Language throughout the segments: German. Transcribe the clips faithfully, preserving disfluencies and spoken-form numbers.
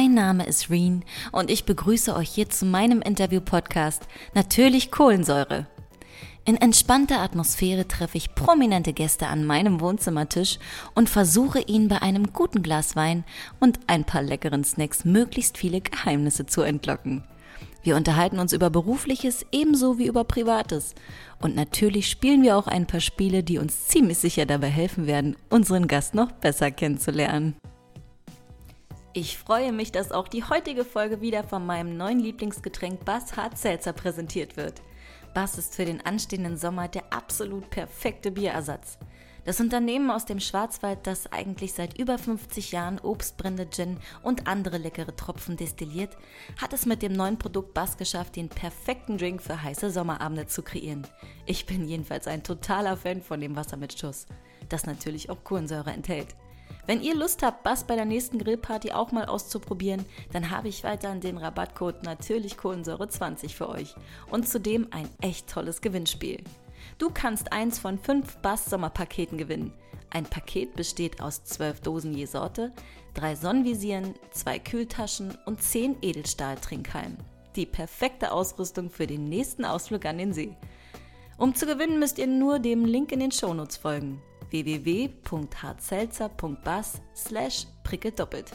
Mein Name ist Reen und ich begrüße euch hier zu meinem Interview-Podcast Natürlich Kohlensäure. In entspannter Atmosphäre treffe ich prominente Gäste an meinem Wohnzimmertisch und versuche ihnen bei einem guten Glas Wein und ein paar leckeren Snacks möglichst viele Geheimnisse zu entlocken. Wir unterhalten uns über Berufliches ebenso wie über Privates. Und natürlich spielen wir auch ein paar Spiele, die uns ziemlich sicher dabei helfen werden, unseren Gast noch besser kennenzulernen. Ich freue mich, dass auch die heutige Folge wieder von meinem neuen Lieblingsgetränk Bass Hard Seltzer präsentiert wird. Bass ist für den anstehenden Sommer der absolut perfekte Bierersatz. Das Unternehmen aus dem Schwarzwald, das eigentlich seit über fünfzig Jahren Obstbrände, Gin und andere leckere Tropfen destilliert, hat es mit dem neuen Produkt Bass geschafft, den perfekten Drink für heiße Sommerabende zu kreieren. Ich bin jedenfalls ein totaler Fan von dem Wasser mit Schuss, das natürlich auch Kohlensäure enthält. Wenn ihr Lust habt, Bass bei der nächsten Grillparty auch mal auszuprobieren, dann habe ich weiterhin den Rabattcode natürlich Kohlensäure zwanzig für euch und zudem ein echt tolles Gewinnspiel. Du kannst eins von fünf Bass-Sommerpaketen gewinnen. Ein Paket besteht aus zwölf Dosen je Sorte, drei Sonnenvisieren, zwei Kühltaschen und zehn Edelstahl-Trinkhalmen. Die perfekte Ausrüstung für den nächsten Ausflug an den See. Um zu gewinnen, müsst ihr nur dem Link in den Shownotes folgen. w w w punkt hardseltzer punkt bass slash prickeldoppelt.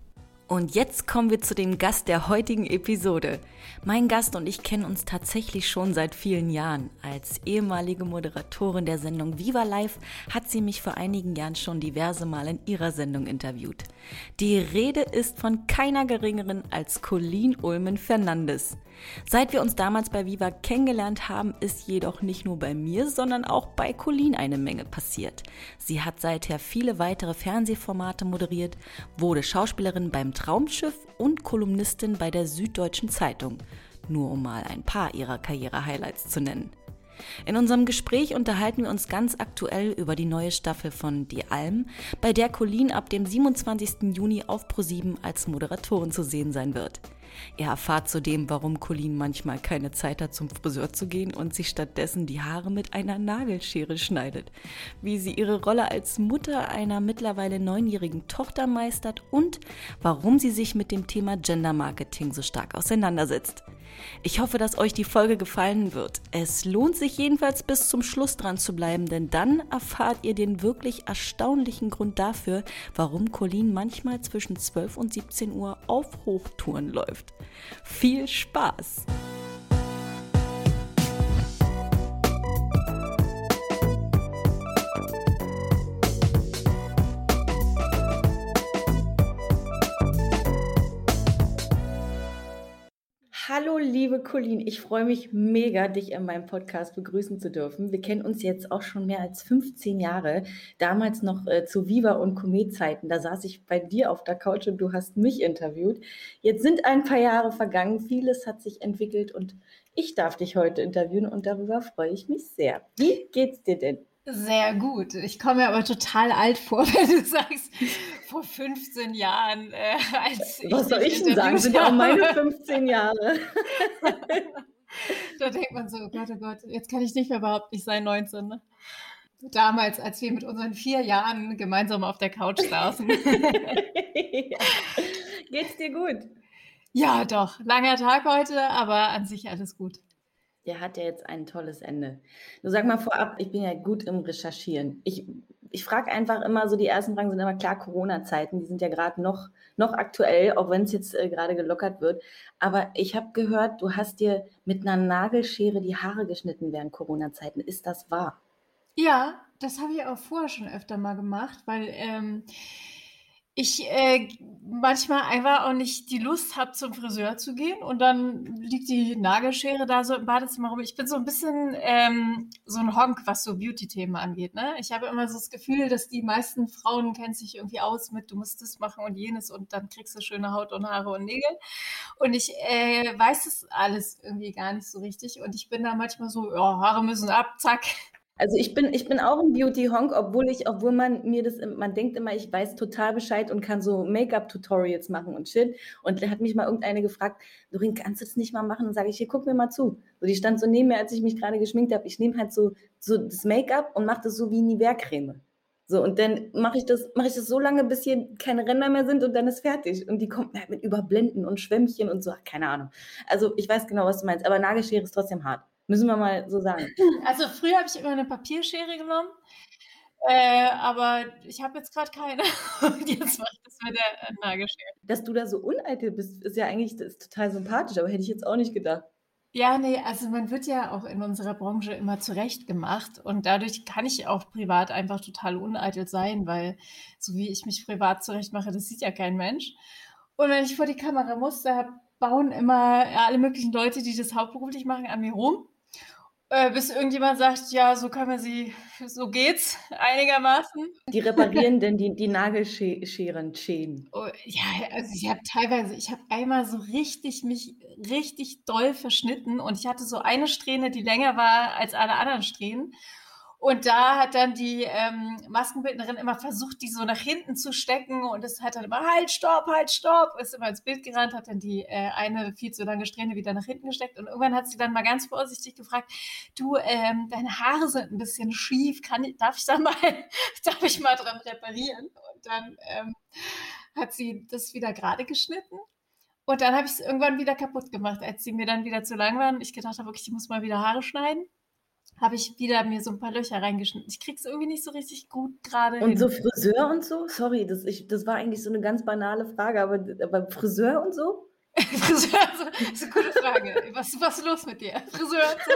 Und jetzt kommen wir zu dem Gast der heutigen Episode. Mein Gast und ich kennen uns tatsächlich schon seit vielen Jahren. Als ehemalige Moderatorin der Sendung Viva Live hat sie mich vor einigen Jahren schon diverse Mal in ihrer Sendung interviewt. Die Rede ist von keiner geringeren als Colleen Ullmann-Fernandes. Seit wir uns damals bei Viva kennengelernt haben, ist jedoch nicht nur bei mir, sondern auch bei Colleen eine Menge passiert. Sie hat seither viele weitere Fernsehformate moderiert, wurde Schauspielerin beim Traumschiff und Kolumnistin bei der Süddeutschen Zeitung, nur um mal ein paar ihrer Karriere-Highlights zu nennen. In unserem Gespräch unterhalten wir uns ganz aktuell über die neue Staffel von Die Alm, bei der Colleen ab dem siebenundzwanzigsten Juni auf ProSieben als Moderatorin zu sehen sein wird. Ihr erfahrt zudem, warum Colleen manchmal keine Zeit hat, zum Friseur zu gehen und sich stattdessen die Haare mit einer Nagelschere schneidet, wie sie ihre Rolle als Mutter einer mittlerweile neunjährigen Tochter meistert und warum sie sich mit dem Thema Gender Marketing so stark auseinandersetzt. Ich hoffe, dass euch die Folge gefallen wird. Es lohnt sich jedenfalls bis zum Schluss dran zu bleiben, denn dann erfahrt ihr den wirklich erstaunlichen Grund dafür, warum Colleen manchmal zwischen zwölf und siebzehn Uhr auf Hochtouren läuft. Viel Spaß! Hallo liebe Colleen, ich freue mich mega, dich in meinem Podcast begrüßen zu dürfen. Wir kennen uns jetzt auch schon mehr als fünfzehn Jahre, damals noch äh, zu Viva und Komet-Zeiten. Da saß ich bei dir auf der Couch und du hast mich interviewt. Jetzt sind ein paar Jahre vergangen, vieles hat sich entwickelt und ich darf dich heute interviewen und darüber freue ich mich sehr. Wie geht's dir denn? Sehr gut. Ich komme mir aber total alt vor, wenn du sagst, vor fünfzehn Jahren, äh, als ich Was soll dich ich denn sagen? Das sind ja auch meine fünfzehn Jahre. Da denkt man so, oh Gott, oh Gott, jetzt kann ich nicht mehr überhaupt nicht sein, neunzehn. Ne? Damals, als wir mit unseren vier Jahren gemeinsam auf der Couch saßen. Ja. Geht's dir gut? Ja, doch. Langer Tag heute, aber an sich alles gut. Der hat ja jetzt ein tolles Ende. Du sag mal vorab, ich bin ja gut im Recherchieren. Ich, ich frage einfach immer so, die ersten Fragen sind immer klar Corona-Zeiten, die sind ja gerade noch, noch aktuell, auch wenn es jetzt äh, gerade gelockert wird. Aber ich habe gehört, du hast dir mit einer Nagelschere die Haare geschnitten während Corona-Zeiten. Ist das wahr? Ja, das habe ich auch vorher schon öfter mal gemacht, weil ähm, ich äh, manchmal einfach auch nicht die Lust habe, zum Friseur zu gehen und dann liegt die Nagelschere da so im Badezimmer rum. Ich bin so ein bisschen ähm, so ein Honk, was so Beauty-Themen angeht. Ne? Ich habe immer so das Gefühl, dass die meisten Frauen kennen sich irgendwie aus mit, du musst das machen und jenes und dann kriegst du schöne Haut und Haare und Nägel. Und ich äh, weiß das alles irgendwie gar nicht so richtig und ich bin da manchmal so, ja, Haare müssen ab, zack. Also ich bin, ich bin auch ein Beauty-Honk, obwohl ich, obwohl man mir das, man denkt immer, ich weiß total Bescheid und kann so Make-up-Tutorials machen und shit. Und da hat mich mal irgendeine gefragt, Doreen, kannst du das nicht mal machen? Und sage ich, hier, guck mir mal zu. So, die stand so neben mir, als ich mich gerade geschminkt habe. Ich nehme halt so, so das Make-up und mache das so wie Nivea-Creme. So, und dann mache ich das, mache ich das so lange, bis hier keine Ränder mehr sind und dann ist fertig. Und die kommt halt mit Überblenden und Schwämmchen und so, keine Ahnung. Also ich weiß genau, was du meinst, aber Nagelschere ist trotzdem hart. Müssen wir mal so sagen. Also früher habe ich immer eine Papierschere genommen, äh, aber ich habe jetzt gerade keine. Und jetzt mache ich das mit der äh, Nagelschere. Dass du da so uneitel bist, ist ja eigentlich das ist total sympathisch, aber hätte ich jetzt auch nicht gedacht. Ja, nee, also man wird ja auch in unserer Branche immer zurechtgemacht und dadurch kann ich auch privat einfach total uneitel sein, weil so wie ich mich privat zurechtmache, das sieht ja kein Mensch. Und wenn ich vor die Kamera muss, da bauen immer ja, alle möglichen Leute, die das hauptberuflich machen, an mir rum. Äh, bis irgendjemand sagt, ja, so kann man sie, so geht's einigermaßen. Die reparieren denn die, die Nagelscheren, Schäden. Oh, ja, also ich habe teilweise, ich habe einmal so richtig mich richtig doll verschnitten und ich hatte so eine Strähne, die länger war als alle anderen Strähnen. Und da hat dann die ähm, Maskenbildnerin immer versucht, die so nach hinten zu stecken und es hat dann immer, halt, stopp, halt, stopp, ist immer ins Bild gerannt, hat dann die äh, eine viel zu lange Strähne wieder nach hinten gesteckt und irgendwann hat sie dann mal ganz vorsichtig gefragt, du, ähm, deine Haare sind ein bisschen schief, kann ich, darf ich da mal, darf ich mal dran reparieren? Und dann ähm, hat sie das wieder gerade geschnitten. Und dann habe ich es irgendwann wieder kaputt gemacht, als sie mir dann wieder zu lang waren. Ich gedacht habe, okay, ich muss mal wieder Haare schneiden. Habe ich wieder mir so ein paar Löcher reingeschnitten. Ich krieg's irgendwie nicht so richtig gut gerade hin. Und so Friseur und so? Sorry, das, ich, das war eigentlich so eine ganz banale Frage, aber, aber Friseur und so? Friseur, so, das ist eine gute Frage. Was, was ist los mit dir? Friseur und so?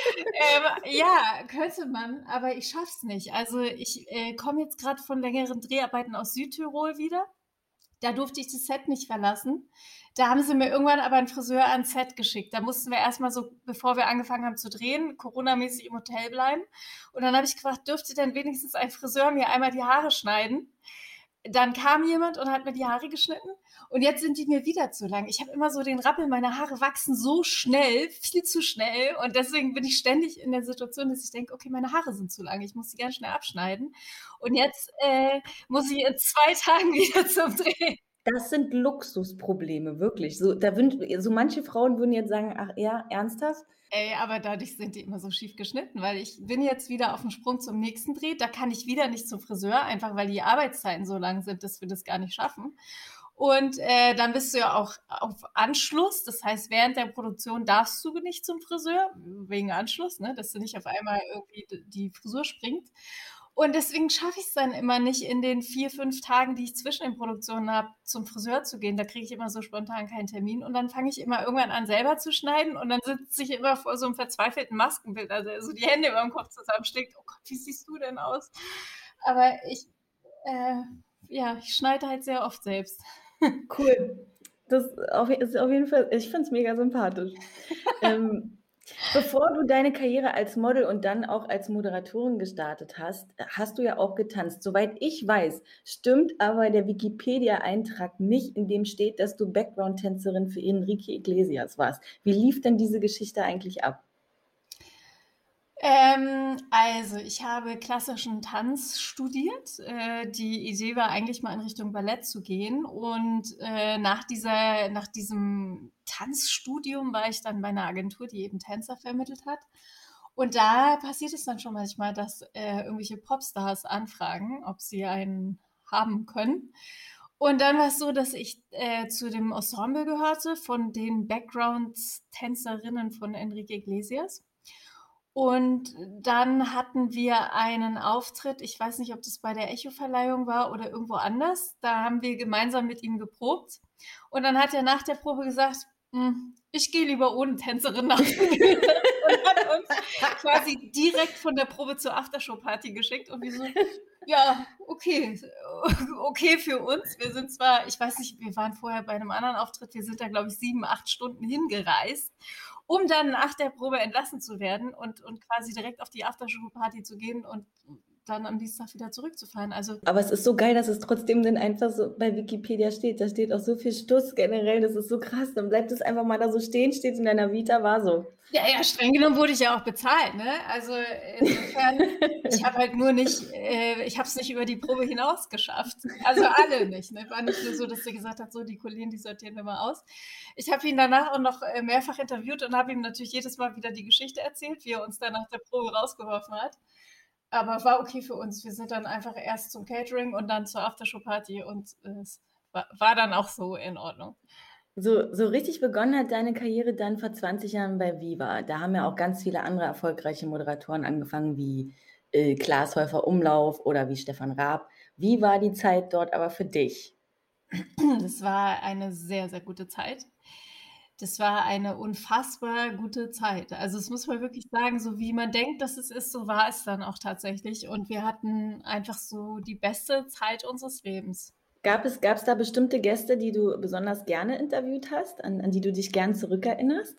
ähm, ja, könnte man, aber ich schaff's nicht. Also ich äh, komme jetzt gerade von längeren Dreharbeiten aus Südtirol wieder. Da durfte ich das Set nicht verlassen. Da haben sie mir irgendwann aber einen Friseur ans Set geschickt. Da mussten wir erstmal so, bevor wir angefangen haben zu drehen, Corona-mäßig im Hotel bleiben. Und dann habe ich gefragt, dürfte denn wenigstens ein Friseur mir einmal die Haare schneiden? Dann kam jemand und hat mir die Haare geschnitten und jetzt sind die mir wieder zu lang. Ich habe immer so den Rappel, meine Haare wachsen so schnell, viel zu schnell und deswegen bin ich ständig in der Situation, dass ich denke, okay, meine Haare sind zu lang, ich muss sie ganz schnell abschneiden und jetzt äh, muss ich in zwei Tagen wieder zum Drehen. Das sind Luxusprobleme, wirklich. So, da wünscht, so manche Frauen würden jetzt sagen, ach ja, ernsthaft? Ey, aber dadurch sind die immer so schief geschnitten, weil ich bin jetzt wieder auf dem Sprung zum nächsten Dreh. Da kann ich wieder nicht zum Friseur, einfach weil die Arbeitszeiten so lang sind, dass wir das gar nicht schaffen. Und äh, dann bist du ja auch auf Anschluss. Das heißt, während der Produktion darfst du nicht zum Friseur, wegen Anschluss, ne, dass du nicht auf einmal irgendwie die Frisur springt. Und deswegen schaffe ich es dann immer nicht, in den vier, fünf Tagen, die ich zwischen den Produktionen habe, zum Friseur zu gehen. Da kriege ich immer so spontan keinen Termin. Und dann fange ich immer irgendwann an, selber zu schneiden. Und dann sitze ich immer vor so einem verzweifelten Maskenbild, also so die Hände über dem Kopf zusammenschlägt. Oh Gott, wie siehst du denn aus? Aber ich, äh, ja, ich schneide halt sehr oft selbst. Cool. Das ist auf jeden Fall, ich finde es mega sympathisch. ähm, Bevor du deine Karriere als Model und dann auch als Moderatorin gestartet hast, hast du ja auch getanzt. Soweit ich weiß, stimmt aber der Wikipedia-Eintrag nicht, in dem steht, dass du Background-Tänzerin für Enrique Iglesias warst. Wie lief denn diese Geschichte eigentlich ab? Ähm, also, ich habe klassischen Tanz studiert. Äh, die Idee war eigentlich mal in Richtung Ballett zu gehen. Und äh, nach dieser, nach diesem Tanzstudium war ich dann bei einer Agentur, die eben Tänzer vermittelt hat. Und da passiert es dann schon manchmal, dass äh, irgendwelche Popstars anfragen, ob sie einen haben können. Und dann war es so, dass ich äh, zu dem Ensemble gehörte von den Background-Tänzerinnen von Enrique Iglesias. Und dann hatten wir einen Auftritt, ich weiß nicht, ob das bei der Echo-Verleihung war oder irgendwo anders. Da haben wir gemeinsam mit ihm geprobt. Und dann hat er nach der Probe gesagt, hm, ich gehe lieber ohne Tänzerin nach der Bühne. Und hat uns quasi direkt von der Probe zur Aftershow-Party geschickt. Und wir so, ja, okay, okay für uns. Wir sind zwar, ich weiß nicht, wir waren vorher bei einem anderen Auftritt, wir sind da, glaube ich, sieben, acht Stunden hingereist, um dann nach der Probe entlassen zu werden und, und quasi direkt auf die Aftershow-Party zu gehen und dann am Dienstag wieder zurückzufahren. Also, aber es ist so geil, dass es trotzdem dann einfach so bei Wikipedia steht. Da steht auch so viel Stuss generell, das ist so krass. Dann bleibt es einfach mal da so stehen, steht in deiner Vita, war so. Ja, ja, streng genommen wurde ich ja auch bezahlt, ne? Also insofern, ich habe halt nur nicht, äh, ich habe es nicht über die Probe hinaus geschafft. Also alle nicht, ne? War nicht nur so, dass der gesagt hat, so die Kollegen, die sortieren wir mal aus. Ich habe ihn danach auch noch äh, mehrfach interviewt und habe ihm natürlich jedes Mal wieder die Geschichte erzählt, wie er uns dann nach der Probe rausgeworfen hat. aber war okay für uns. Wir sind dann einfach erst zum Catering und dann zur Aftershow-Party und es war, war dann auch so in Ordnung. So, so richtig begonnen hat deine Karriere dann vor zwanzig Jahren bei Viva. Da haben ja auch ganz viele andere erfolgreiche Moderatoren angefangen, wie äh, Klaas Häufer Umlauf oder wie Stefan Raab. Wie war die Zeit dort aber für dich? Das war eine sehr, sehr gute Zeit. Das war eine unfassbar gute Zeit. Also das muss man wirklich sagen, so wie man denkt, dass es ist, so war es dann auch tatsächlich. Und wir hatten einfach so die beste Zeit unseres Lebens. Gab es, gab es da bestimmte Gäste, die du besonders gerne interviewt hast, an, an die du dich gern zurückerinnerst?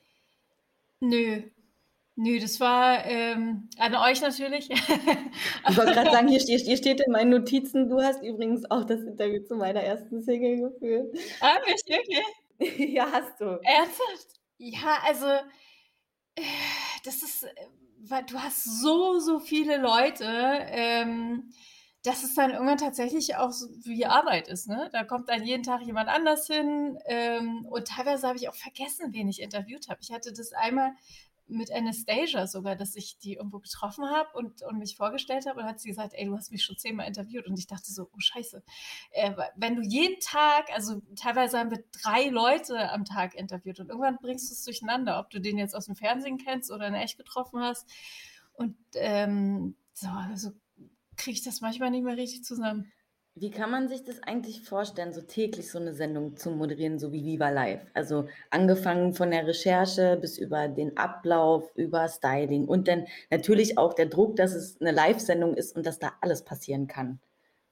Nö, nö, das war ähm, an euch natürlich. Ich wollte gerade sagen, hier steht, hier steht in meinen Notizen, du hast übrigens auch das Interview zu meiner ersten Single geführt. Ah, nicht wirklich? Ja, hast du. Ernsthaft? Ja, also äh, das ist, äh, weil du hast so, so viele Leute, ähm, dass es dann irgendwann tatsächlich auch so wie Arbeit ist, ne? Da kommt dann jeden Tag jemand anders hin, ähm, und teilweise habe ich auch vergessen, wen ich interviewt habe. Ich hatte das einmal mit Anastasia sogar, dass ich die irgendwo getroffen habe und, und mich vorgestellt habe und hat sie gesagt, ey, du hast mich schon zehnmal interviewt und ich dachte so, oh Scheiße, äh, wenn du jeden Tag, also teilweise haben wir drei Leute am Tag interviewt und irgendwann bringst du es durcheinander, ob du den jetzt aus dem Fernsehen kennst oder in echt getroffen hast und ähm, so, also kriege ich das manchmal nicht mehr richtig zusammen. Wie kann man sich das eigentlich vorstellen, so täglich so eine Sendung zu moderieren, so wie Viva Live? Also angefangen von der Recherche bis über den Ablauf, über Styling und dann natürlich auch der Druck, dass es eine Live-Sendung ist und dass da alles passieren kann.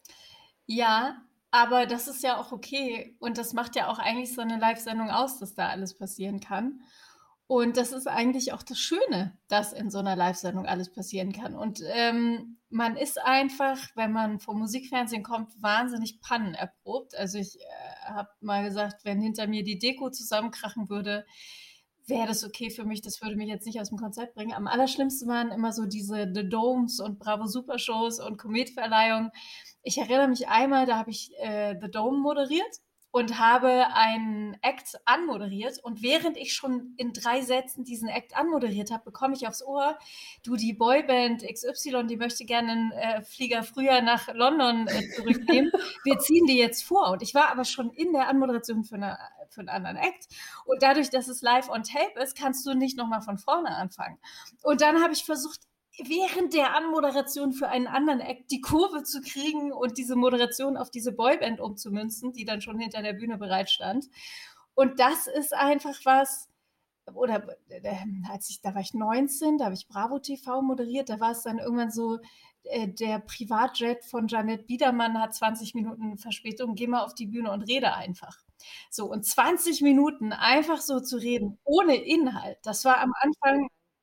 Ja, aber das ist ja auch okay und das macht ja auch eigentlich so eine Live-Sendung aus, dass da alles passieren kann. Und das ist eigentlich auch das Schöne, dass in so einer Live-Sendung alles passieren kann. Und ähm, man ist einfach, wenn man vom Musikfernsehen kommt, wahnsinnig pannenerprobt. Also ich äh, habe mal gesagt, wenn hinter mir die Deko zusammenkrachen würde, wäre das okay für mich. Das würde mich jetzt nicht aus dem Konzept bringen. Am allerschlimmsten waren immer so diese The Domes und Bravo Supershows und Kometverleihungen. Ich erinnere mich einmal, da habe ich äh, The Dome moderiert und habe einen Act anmoderiert. Und während ich schon in drei Sätzen diesen Act anmoderiert habe, bekomme ich aufs Ohr, du, die Boyband X Y, die möchte gerne einen äh, Flieger früher nach London äh, zurücknehmen. Wir ziehen die jetzt vor. Und ich war aber schon in der Anmoderation für, eine, für einen anderen Act. Und dadurch, dass es live on tape ist, kannst du nicht nochmal von vorne anfangen. Und dann habe ich versucht, während der Anmoderation für einen anderen Act die Kurve zu kriegen und diese Moderation auf diese Boyband umzumünzen, die dann schon hinter der Bühne bereit stand. Und das ist einfach was, oder äh, als ich, da war ich neunzehn, da habe ich Bravo T V moderiert, da war es dann irgendwann so, äh, der Privatjet von Janette Biedermann hat zwanzig Minuten Verspätung, geh mal auf die Bühne und rede einfach. So, und zwanzig Minuten einfach so zu reden, ohne Inhalt, das war am Anfang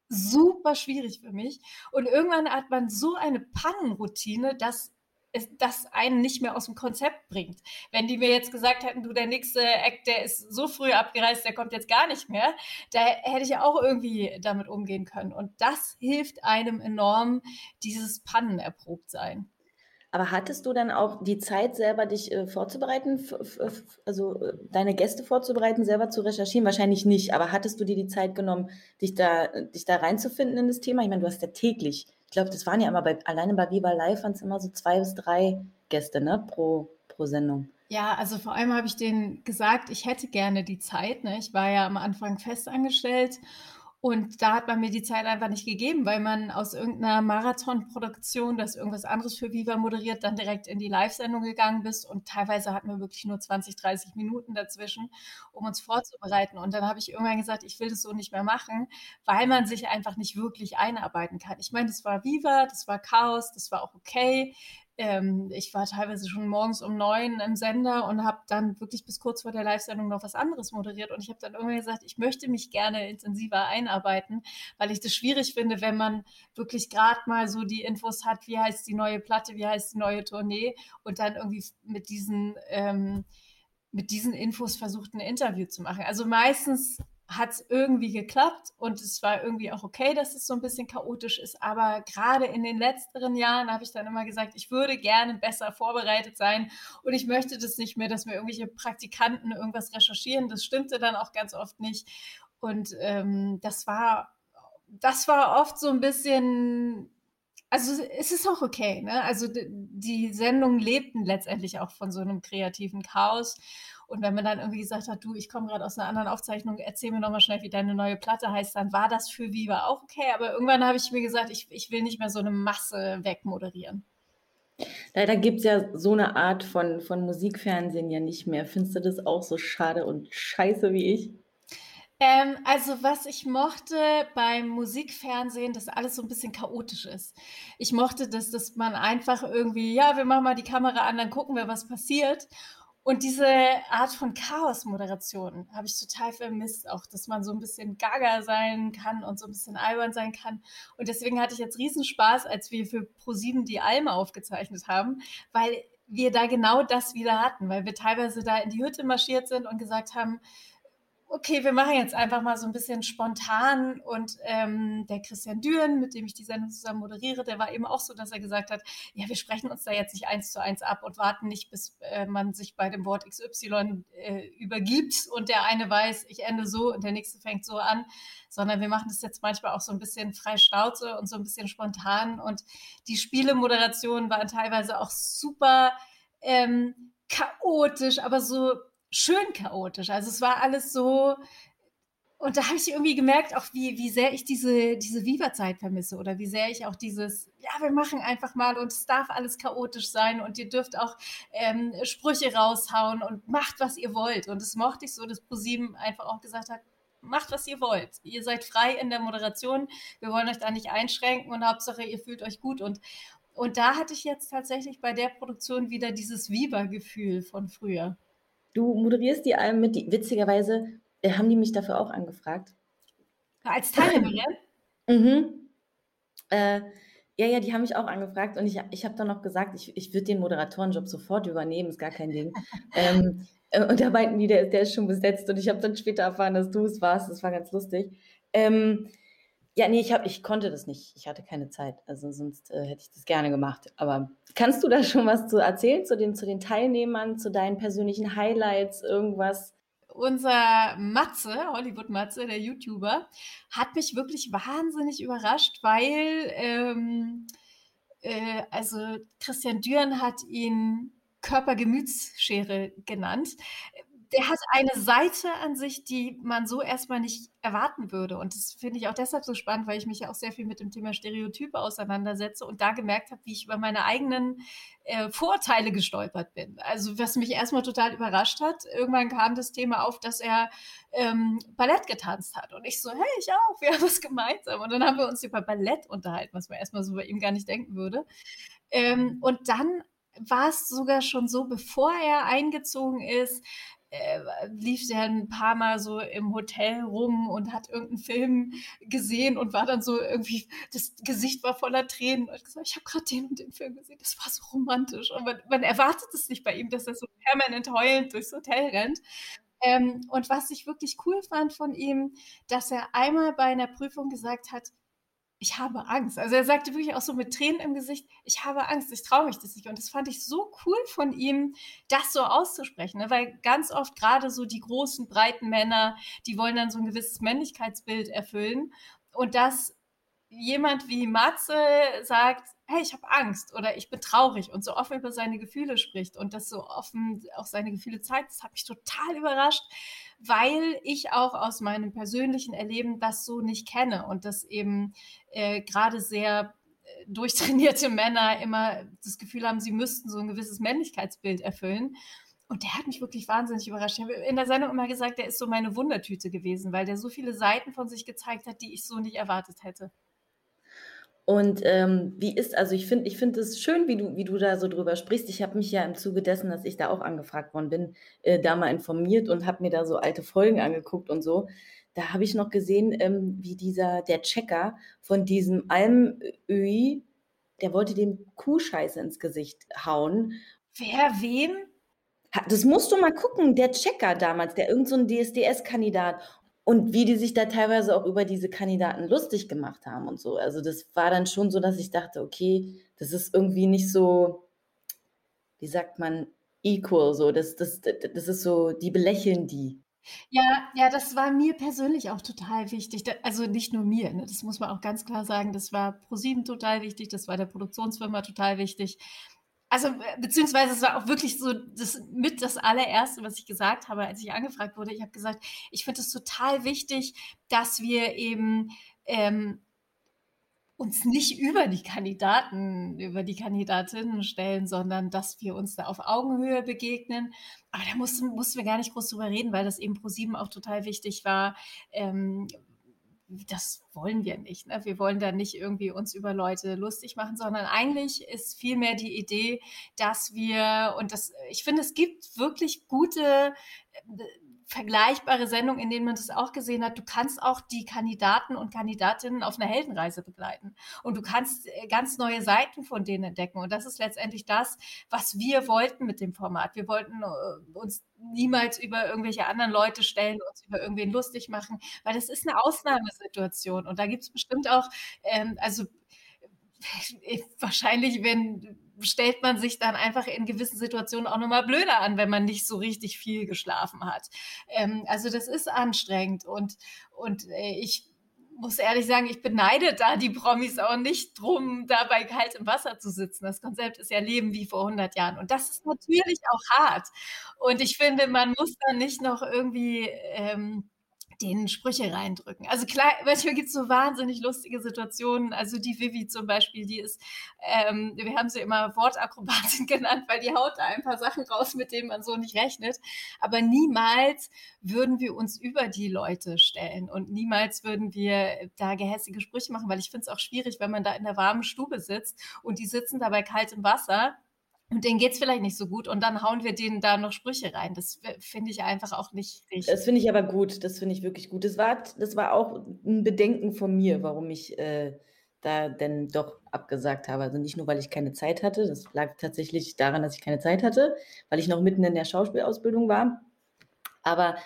super schwierig für mich. Und irgendwann hat man so eine Pannenroutine, dass es das einen nicht mehr aus dem Konzept bringt. Wenn die mir jetzt gesagt hätten, du, der nächste Act, der ist so früh abgereist, der kommt jetzt gar nicht mehr, da hätte ich ja auch irgendwie damit umgehen können. Und das hilft einem enorm, dieses Pannenerprobtsein. Aber hattest du dann auch die Zeit, selber dich äh, vorzubereiten, f- f- also äh, deine Gäste vorzubereiten, selber zu recherchieren? Wahrscheinlich nicht, aber hattest du dir die Zeit genommen, dich da, dich da reinzufinden in das Thema? Ich meine, du hast ja täglich, ich glaube, das waren ja immer bei, alleine bei Viva Live waren es immer so zwei bis drei Gäste, ne, pro, pro Sendung. Ja, also vor allem habe ich denen gesagt, ich hätte gerne die Zeit. Ne? Ich war ja am Anfang festangestellt und da hat man mir die Zeit einfach nicht gegeben, weil man aus irgendeiner Marathonproduktion, das irgendwas anderes für Viva moderiert, dann direkt in die Live-Sendung gegangen bist und teilweise hatten wir wirklich nur zwanzig, dreißig Minuten dazwischen, um uns vorzubereiten. Und dann habe ich irgendwann gesagt, ich will das so nicht mehr machen, weil man sich einfach nicht wirklich einarbeiten kann. Ich meine, das war Viva, das war Chaos, das war auch okay. Ähm, ich war teilweise schon morgens um neun im Sender und habe dann wirklich bis kurz vor der Live-Sendung noch was anderes moderiert. Und ich habe dann irgendwann gesagt, ich möchte mich gerne intensiver einarbeiten, weil ich das schwierig finde, wenn man wirklich gerade mal so die Infos hat, wie heißt die neue Platte, wie heißt die neue Tournee und dann irgendwie mit diesen, ähm, mit diesen Infos versucht, ein Interview zu machen. Also meistens hat es irgendwie geklappt und es war irgendwie auch okay, dass es so ein bisschen chaotisch ist. Aber gerade in den letzteren Jahren habe ich dann immer gesagt, ich würde gerne besser vorbereitet sein und ich möchte das nicht mehr, dass mir irgendwelche Praktikanten irgendwas recherchieren. Das stimmte dann auch ganz oft nicht. Und ähm, das war, das war oft so ein bisschen Also es ist auch okay, ne? Also d- die Sendungen lebten letztendlich auch von so einem kreativen Chaos. Und wenn man dann irgendwie gesagt hat, du, ich komme gerade aus einer anderen Aufzeichnung, erzähl mir nochmal schnell, wie deine neue Platte heißt, dann war das für Viva auch okay. Aber irgendwann habe ich mir gesagt, ich, ich will nicht mehr so eine Masse wegmoderieren. Leider gibt es ja so eine Art von, von Musikfernsehen ja nicht mehr. Findest du das auch so schade und scheiße wie ich? Ähm, also was ich mochte beim Musikfernsehen, dass alles so ein bisschen chaotisch ist. Ich mochte das, dass man einfach irgendwie, ja, wir machen mal die Kamera an, dann gucken wir, was passiert. Und diese Art von Chaos-Moderation habe ich total vermisst, auch dass man so ein bisschen gaga sein kann und so ein bisschen albern sein kann. Und deswegen hatte ich jetzt Riesenspaß, als wir für ProSieben die Alm aufgezeichnet haben, weil wir da genau das wieder hatten, weil wir teilweise da in die Hütte marschiert sind und gesagt haben, okay, wir machen jetzt einfach mal so ein bisschen spontan und ähm, der Christian Düren, mit dem ich die Sendung zusammen moderiere, der war eben auch so, dass er gesagt hat, ja, wir sprechen uns da jetzt nicht eins zu eins ab und warten nicht, bis äh, man sich bei dem Wort X Y äh, übergibt und der eine weiß, ich ende so und der nächste fängt so an, sondern wir machen das jetzt manchmal auch so ein bisschen frei Schnauze und so ein bisschen spontan und die Spielemoderationen waren teilweise auch super ähm, chaotisch, aber so schön chaotisch. Also es war alles so, und da habe ich irgendwie gemerkt, auch wie, wie sehr ich diese, diese Viva-Zeit vermisse oder wie sehr ich auch dieses, ja, wir machen einfach mal und es darf alles chaotisch sein und ihr dürft auch ähm, Sprüche raushauen und macht, was ihr wollt. Und das mochte ich so, dass ProSieben einfach auch gesagt hat, macht, was ihr wollt. Ihr seid frei in der Moderation. Wir wollen euch da nicht einschränken und Hauptsache, ihr fühlt euch gut. Und, und da hatte ich jetzt tatsächlich bei der Produktion wieder dieses Viva-Gefühl von früher. Du moderierst die Alm mit, die, witzigerweise äh, haben die mich dafür auch angefragt. Als Teilnehmerin? Mhm. Äh, ja, ja, die haben mich auch angefragt und ich, ich habe dann noch gesagt, ich, ich würde den Moderatorenjob sofort übernehmen, ist gar kein Ding. ähm, äh, und da meinten die, der, der ist schon besetzt und ich habe dann später erfahren, dass du es warst. Das war ganz lustig. Ähm, ja, nee, ich, hab, ich konnte das nicht. Ich hatte keine Zeit. Also sonst äh, hätte ich das gerne gemacht. Aber kannst du da schon was zu erzählen zu den, zu den Teilnehmern, zu deinen persönlichen Highlights, irgendwas? Unser Matze, Hollywood Matze, der YouTuber, hat mich wirklich wahnsinnig überrascht, weil ähm, äh, also Christian Düren hat ihn Körper-Gemütsschere genannt. Der hat eine Seite an sich, die man so erstmal nicht erwarten würde. Und das finde ich auch deshalb so spannend, weil ich mich ja auch sehr viel mit dem Thema Stereotype auseinandersetze und da gemerkt habe, wie ich über meine eigenen äh, Vorurteile gestolpert bin. Also was mich erstmal total überrascht hat, irgendwann kam das Thema auf, dass er ähm, Ballett getanzt hat. Und ich so, hey, ich auch, wir haben was gemeinsam. Und dann haben wir uns über Ballett unterhalten, was man erstmal so bei ihm gar nicht denken würde. Ähm, und dann war es sogar schon so, bevor er eingezogen ist, äh, lief der ein paar Mal so im Hotel rum und hat irgendeinen Film gesehen und war dann so irgendwie, das Gesicht war voller Tränen. Und ich gesagt, ich habe gerade den und den Film gesehen, das war so romantisch. Und man, man erwartet es nicht bei ihm, dass er so permanent heulend durchs Hotel rennt. Ähm, und was ich wirklich cool fand von ihm, dass er einmal bei einer Prüfung gesagt hat, ich habe Angst. Also er sagte wirklich auch so mit Tränen im Gesicht, ich habe Angst, ich traue mich das nicht. Und das fand ich so cool von ihm, das so auszusprechen, ne? Weil ganz oft gerade so die großen, breiten Männer, die wollen dann so ein gewisses Männlichkeitsbild erfüllen. Und dass jemand wie Matze sagt, hey, ich habe Angst oder ich bin traurig und so offen über seine Gefühle spricht und das so offen auch seine Gefühle zeigt, das hat mich total überrascht, weil ich auch aus meinem persönlichen Erleben das so nicht kenne und das eben äh, gerade sehr äh, durchtrainierte Männer immer das Gefühl haben, sie müssten so ein gewisses Männlichkeitsbild erfüllen. Und der hat mich wirklich wahnsinnig überrascht. Ich habe in der Sendung immer gesagt, der ist so meine Wundertüte gewesen, weil der so viele Seiten von sich gezeigt hat, die ich so nicht erwartet hätte. Und ähm, wie ist, also ich finde, ich finde es schön, wie du, wie du da so drüber sprichst. Ich habe mich ja im Zuge dessen, dass ich da auch angefragt worden bin, äh, da mal informiert und habe mir da so alte Folgen angeguckt und so. Da habe ich noch gesehen, ähm, wie dieser, der Checker von diesem Almöhi, der wollte dem Kuhscheiße ins Gesicht hauen. Wer wem? Ha- Das musst du mal gucken, der Checker damals, der irgend so ein D S D S-Kandidat. Und wie die sich da teilweise auch über diese Kandidaten lustig gemacht haben und so. Also das war dann schon so, dass ich dachte, okay, das ist irgendwie nicht so, wie sagt man, equal, so. Das, das, das ist so, die belächeln die. Ja, ja, das war mir persönlich auch total wichtig. Da, also nicht nur mir, ne, das muss man auch ganz klar sagen. Das war ProSieben total wichtig, das war der Produktionsfirma total wichtig. Also, äh, beziehungsweise es war auch wirklich so das mit das allererste, was ich gesagt habe, als ich angefragt wurde. Ich habe gesagt, ich finde es total wichtig, dass wir eben ähm, uns nicht über die Kandidaten, über die Kandidatinnen stellen, sondern dass wir uns da auf Augenhöhe begegnen. Aber da mussten, mussten wir gar nicht groß drüber reden, weil das eben ProSieben auch total wichtig war. Ähm, das wollen wir nicht. Ne? Wir wollen da nicht irgendwie uns über Leute lustig machen, sondern eigentlich ist vielmehr die Idee, dass wir, und das, ich finde, es gibt wirklich gute, äh, vergleichbare Sendungen, in denen man das auch gesehen hat. Du kannst auch die Kandidaten und Kandidatinnen auf einer Heldenreise begleiten. Und du kannst äh, ganz neue Seiten von denen entdecken. Und das ist letztendlich das, was wir wollten mit dem Format. Wir wollten äh, uns niemals über irgendwelche anderen Leute stellen, uns über irgendwen lustig machen, weil das ist eine Ausnahmesituation. Und da gibt es bestimmt auch, ähm, also äh, wahrscheinlich, wenn stellt man sich dann einfach in gewissen Situationen auch nochmal blöder an, wenn man nicht so richtig viel geschlafen hat. Ähm, also das ist anstrengend und, und äh, ich muss ehrlich sagen, ich beneide da die Promis auch nicht drum, da bei kaltem Wasser zu sitzen. Das Konzept ist ja Leben wie vor hundert Jahren. Und das ist natürlich auch hart. Und ich finde, man muss da nicht noch irgendwie ähm, denen Sprüche reindrücken. Also klar, manchmal gibt es so wahnsinnig lustige Situationen. Also die Vivi zum Beispiel, die ist, ähm, wir haben sie immer Wortakrobatin genannt, weil die haut da ein paar Sachen raus, mit denen man so nicht rechnet. Aber niemals würden wir uns über die Leute stellen und niemals würden wir da gehässige Sprüche machen, weil ich finde es auch schwierig, wenn man da in der warmen Stube sitzt und die sitzen da bei kaltem Wasser. Und denen geht's vielleicht nicht so gut und dann hauen wir denen da noch Sprüche rein. Das finde ich einfach auch nicht richtig. Das finde ich aber gut, das finde ich wirklich gut. Das war, das war auch ein Bedenken von mir, warum ich äh, da denn doch abgesagt habe. Also nicht nur, weil ich keine Zeit hatte, das lag tatsächlich daran, dass ich keine Zeit hatte, weil ich noch mitten in der Schauspielausbildung war. Aber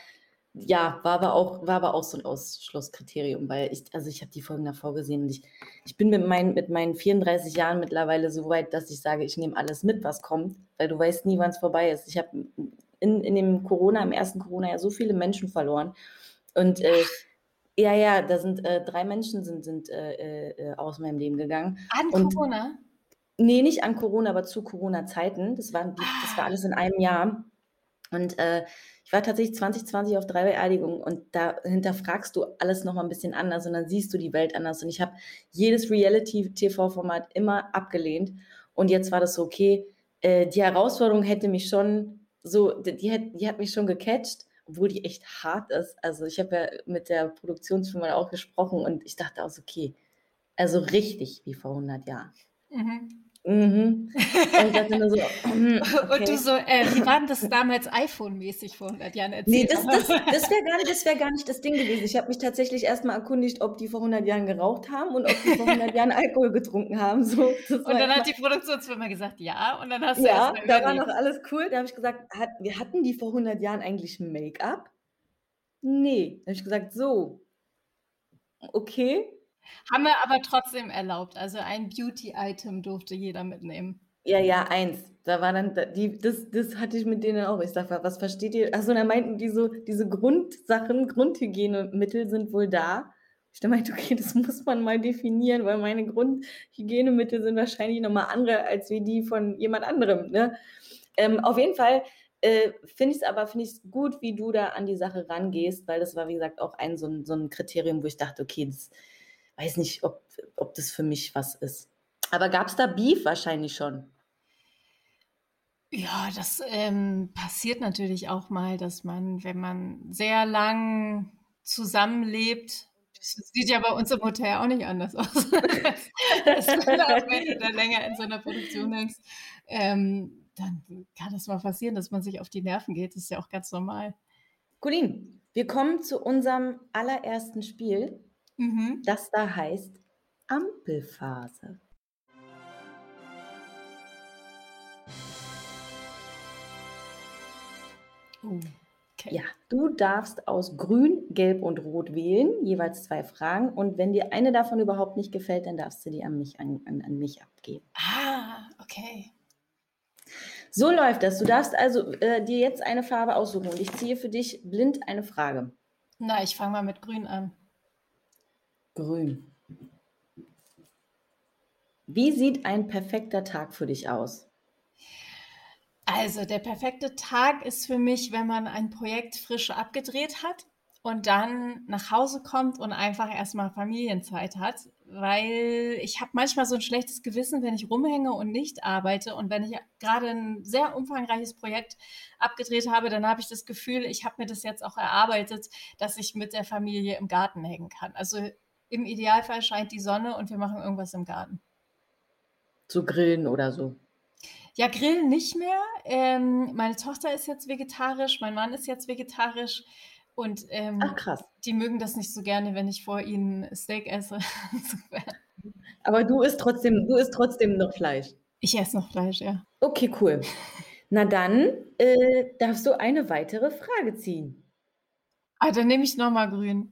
ja, war aber auch, war aber auch so ein Ausschlusskriterium, weil ich, also ich habe die Folgen davor gesehen und ich, ich bin mit meinen, mit meinen vierunddreißig Jahren mittlerweile so weit, dass ich sage, ich nehme alles mit, was kommt, weil du weißt nie, wann es vorbei ist. Ich habe in, in dem Corona, im ersten Corona ja so viele Menschen verloren und äh, ja, ja, da sind äh, drei Menschen sind, sind äh, äh, aus meinem Leben gegangen. An Und Corona? nee, nicht an Corona, aber zu Corona-Zeiten. Das, waren die, das war alles in einem Jahr. Und äh, ich war tatsächlich zwanzig zwanzig auf drei Beerdigungen und da hinterfragst du alles nochmal ein bisschen anders und dann siehst du die Welt anders. Und ich habe jedes Reality-T V-Format immer abgelehnt. Und jetzt war das so, okay, äh, die Herausforderung hätte mich schon so, die, die, hat, die hat mich schon gecatcht, obwohl die echt hart ist. Also ich habe ja mit der Produktionsfirma auch gesprochen und ich dachte auch so, okay, also richtig wie vor hundert Jahren. Mhm. Mhm. Und ich dachte nur so, okay. Und du so, äh, wie war denn das damals iPhone-mäßig vor hundert Jahren? Nee, Erzähl das, doch mal. das, das wäre gar, nicht- das wär gar nicht das Ding gewesen. Ich habe mich tatsächlich erstmal erkundigt, ob die vor hundert Jahren geraucht haben und ob die vor hundert Jahren Alkohol getrunken haben. So, das Und war dann erstmal, hat die Produktionsfirma gesagt, ja, und dann hast du ja, erstmal da war noch überlegt. alles cool. Da habe ich gesagt, hat, wir hatten die vor hundert Jahren eigentlich Make-up? Nee. Da habe ich gesagt, so, okay. Haben wir aber trotzdem erlaubt. Also ein Beauty-Item durfte jeder mitnehmen. Ja, ja, eins. Da war dann, da- die, das, das hatte ich mit denen auch. Ich sag, was versteht ihr? Achso, da meinten die so, diese Grundsachen, Grundhygienemittel sind wohl da. Ich dann meinte, okay, das muss man mal definieren, weil meine Grundhygienemittel sind wahrscheinlich nochmal andere als wie die von jemand anderem. Ne? Ähm, auf jeden Fall äh, finde ich es aber finde ich gut, wie du da an die Sache rangehst, weil das war, wie gesagt, auch ein so ein, so ein Kriterium, wo ich dachte, okay, das weiß nicht, ob, ob das für mich was ist. Aber gab es da Beef wahrscheinlich schon? Ja, das ähm, passiert natürlich auch mal, dass man, wenn man sehr lang zusammenlebt, das sieht ja bei uns im Hotel auch nicht anders aus, dass, dass du da, wenn du da länger in so einer Produktion hängst, ähm, dann kann das mal passieren, dass man sich auf die Nerven geht. Das ist ja auch ganz normal. Colin, wir kommen zu unserem allerersten Spiel, Mhm. das da heißt Ampelphase. Oh, okay. Ja, du darfst aus Grün, Gelb und Rot wählen, jeweils zwei Fragen. Und wenn dir eine davon überhaupt nicht gefällt, dann darfst du die an mich, an, an, an mich abgeben. Ah, okay. So läuft das. Du darfst also äh, dir jetzt eine Farbe aussuchen und ich ziehe für dich blind eine Frage. Na, ich fange mal mit Grün an. Grün. Wie sieht ein perfekter Tag für dich aus? Also der perfekte Tag ist für mich, wenn man ein Projekt frisch abgedreht hat und dann nach Hause kommt und einfach erstmal Familienzeit hat, weil ich habe manchmal so ein schlechtes Gewissen, wenn ich rumhänge und nicht arbeite und wenn ich gerade ein sehr umfangreiches Projekt abgedreht habe, dann habe ich das Gefühl, ich habe mir das jetzt auch erarbeitet, dass ich mit der Familie im Garten hängen kann. Also im Idealfall scheint die Sonne und wir machen irgendwas im Garten. Zu grillen oder so? Ja, grillen nicht mehr. Ähm, meine Tochter ist jetzt vegetarisch, mein Mann ist jetzt vegetarisch und ähm, Ach krass. die mögen das nicht so gerne, wenn ich vor ihnen Steak esse. Aber du isst trotzdem, du isst trotzdem noch Fleisch. Ich esse noch Fleisch, ja. Okay, cool. Na dann äh, darfst du eine weitere Frage ziehen. Ah, dann nehme ich nochmal grün.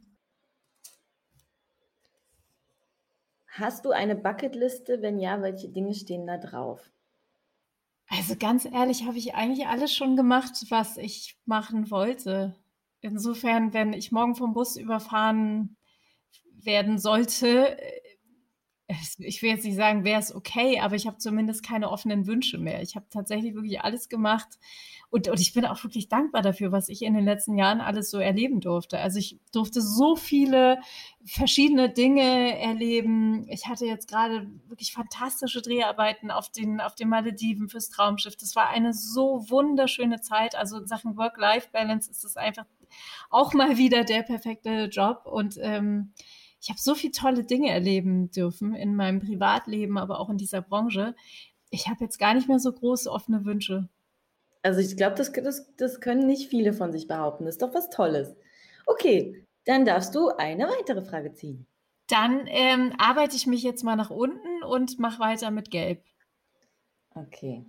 Hast du eine Bucketliste? Wenn ja, welche Dinge stehen da drauf? Also ganz ehrlich, habe ich eigentlich alles schon gemacht, was ich machen wollte. Insofern, wenn ich morgen vom Bus überfahren werden sollte, äh, es- ich will jetzt nicht sagen, wäre es okay, aber ich habe zumindest keine offenen Wünsche mehr. Ich habe tatsächlich wirklich alles gemacht und, und ich bin auch wirklich dankbar dafür, was ich in den letzten Jahren alles so erleben durfte. Also ich durfte so viele verschiedene Dinge erleben. Ich hatte jetzt gerade wirklich fantastische Dreharbeiten auf den, auf den Malediven fürs Traumschiff. Das war eine so wunderschöne Zeit. Also in Sachen Work-Life-Balance ist es einfach auch mal wieder der perfekte Job und ähm, ich habe so viele tolle Dinge erleben dürfen in meinem Privatleben, aber auch in dieser Branche. Ich habe jetzt gar nicht mehr so große offene Wünsche. Also ich glaube, das, das, das können nicht viele von sich behaupten. Das ist doch was Tolles. Okay, dann darfst du eine weitere Frage ziehen. Dann ähm, arbeite ich mich jetzt mal nach unten und mache weiter mit Gelb. Okay.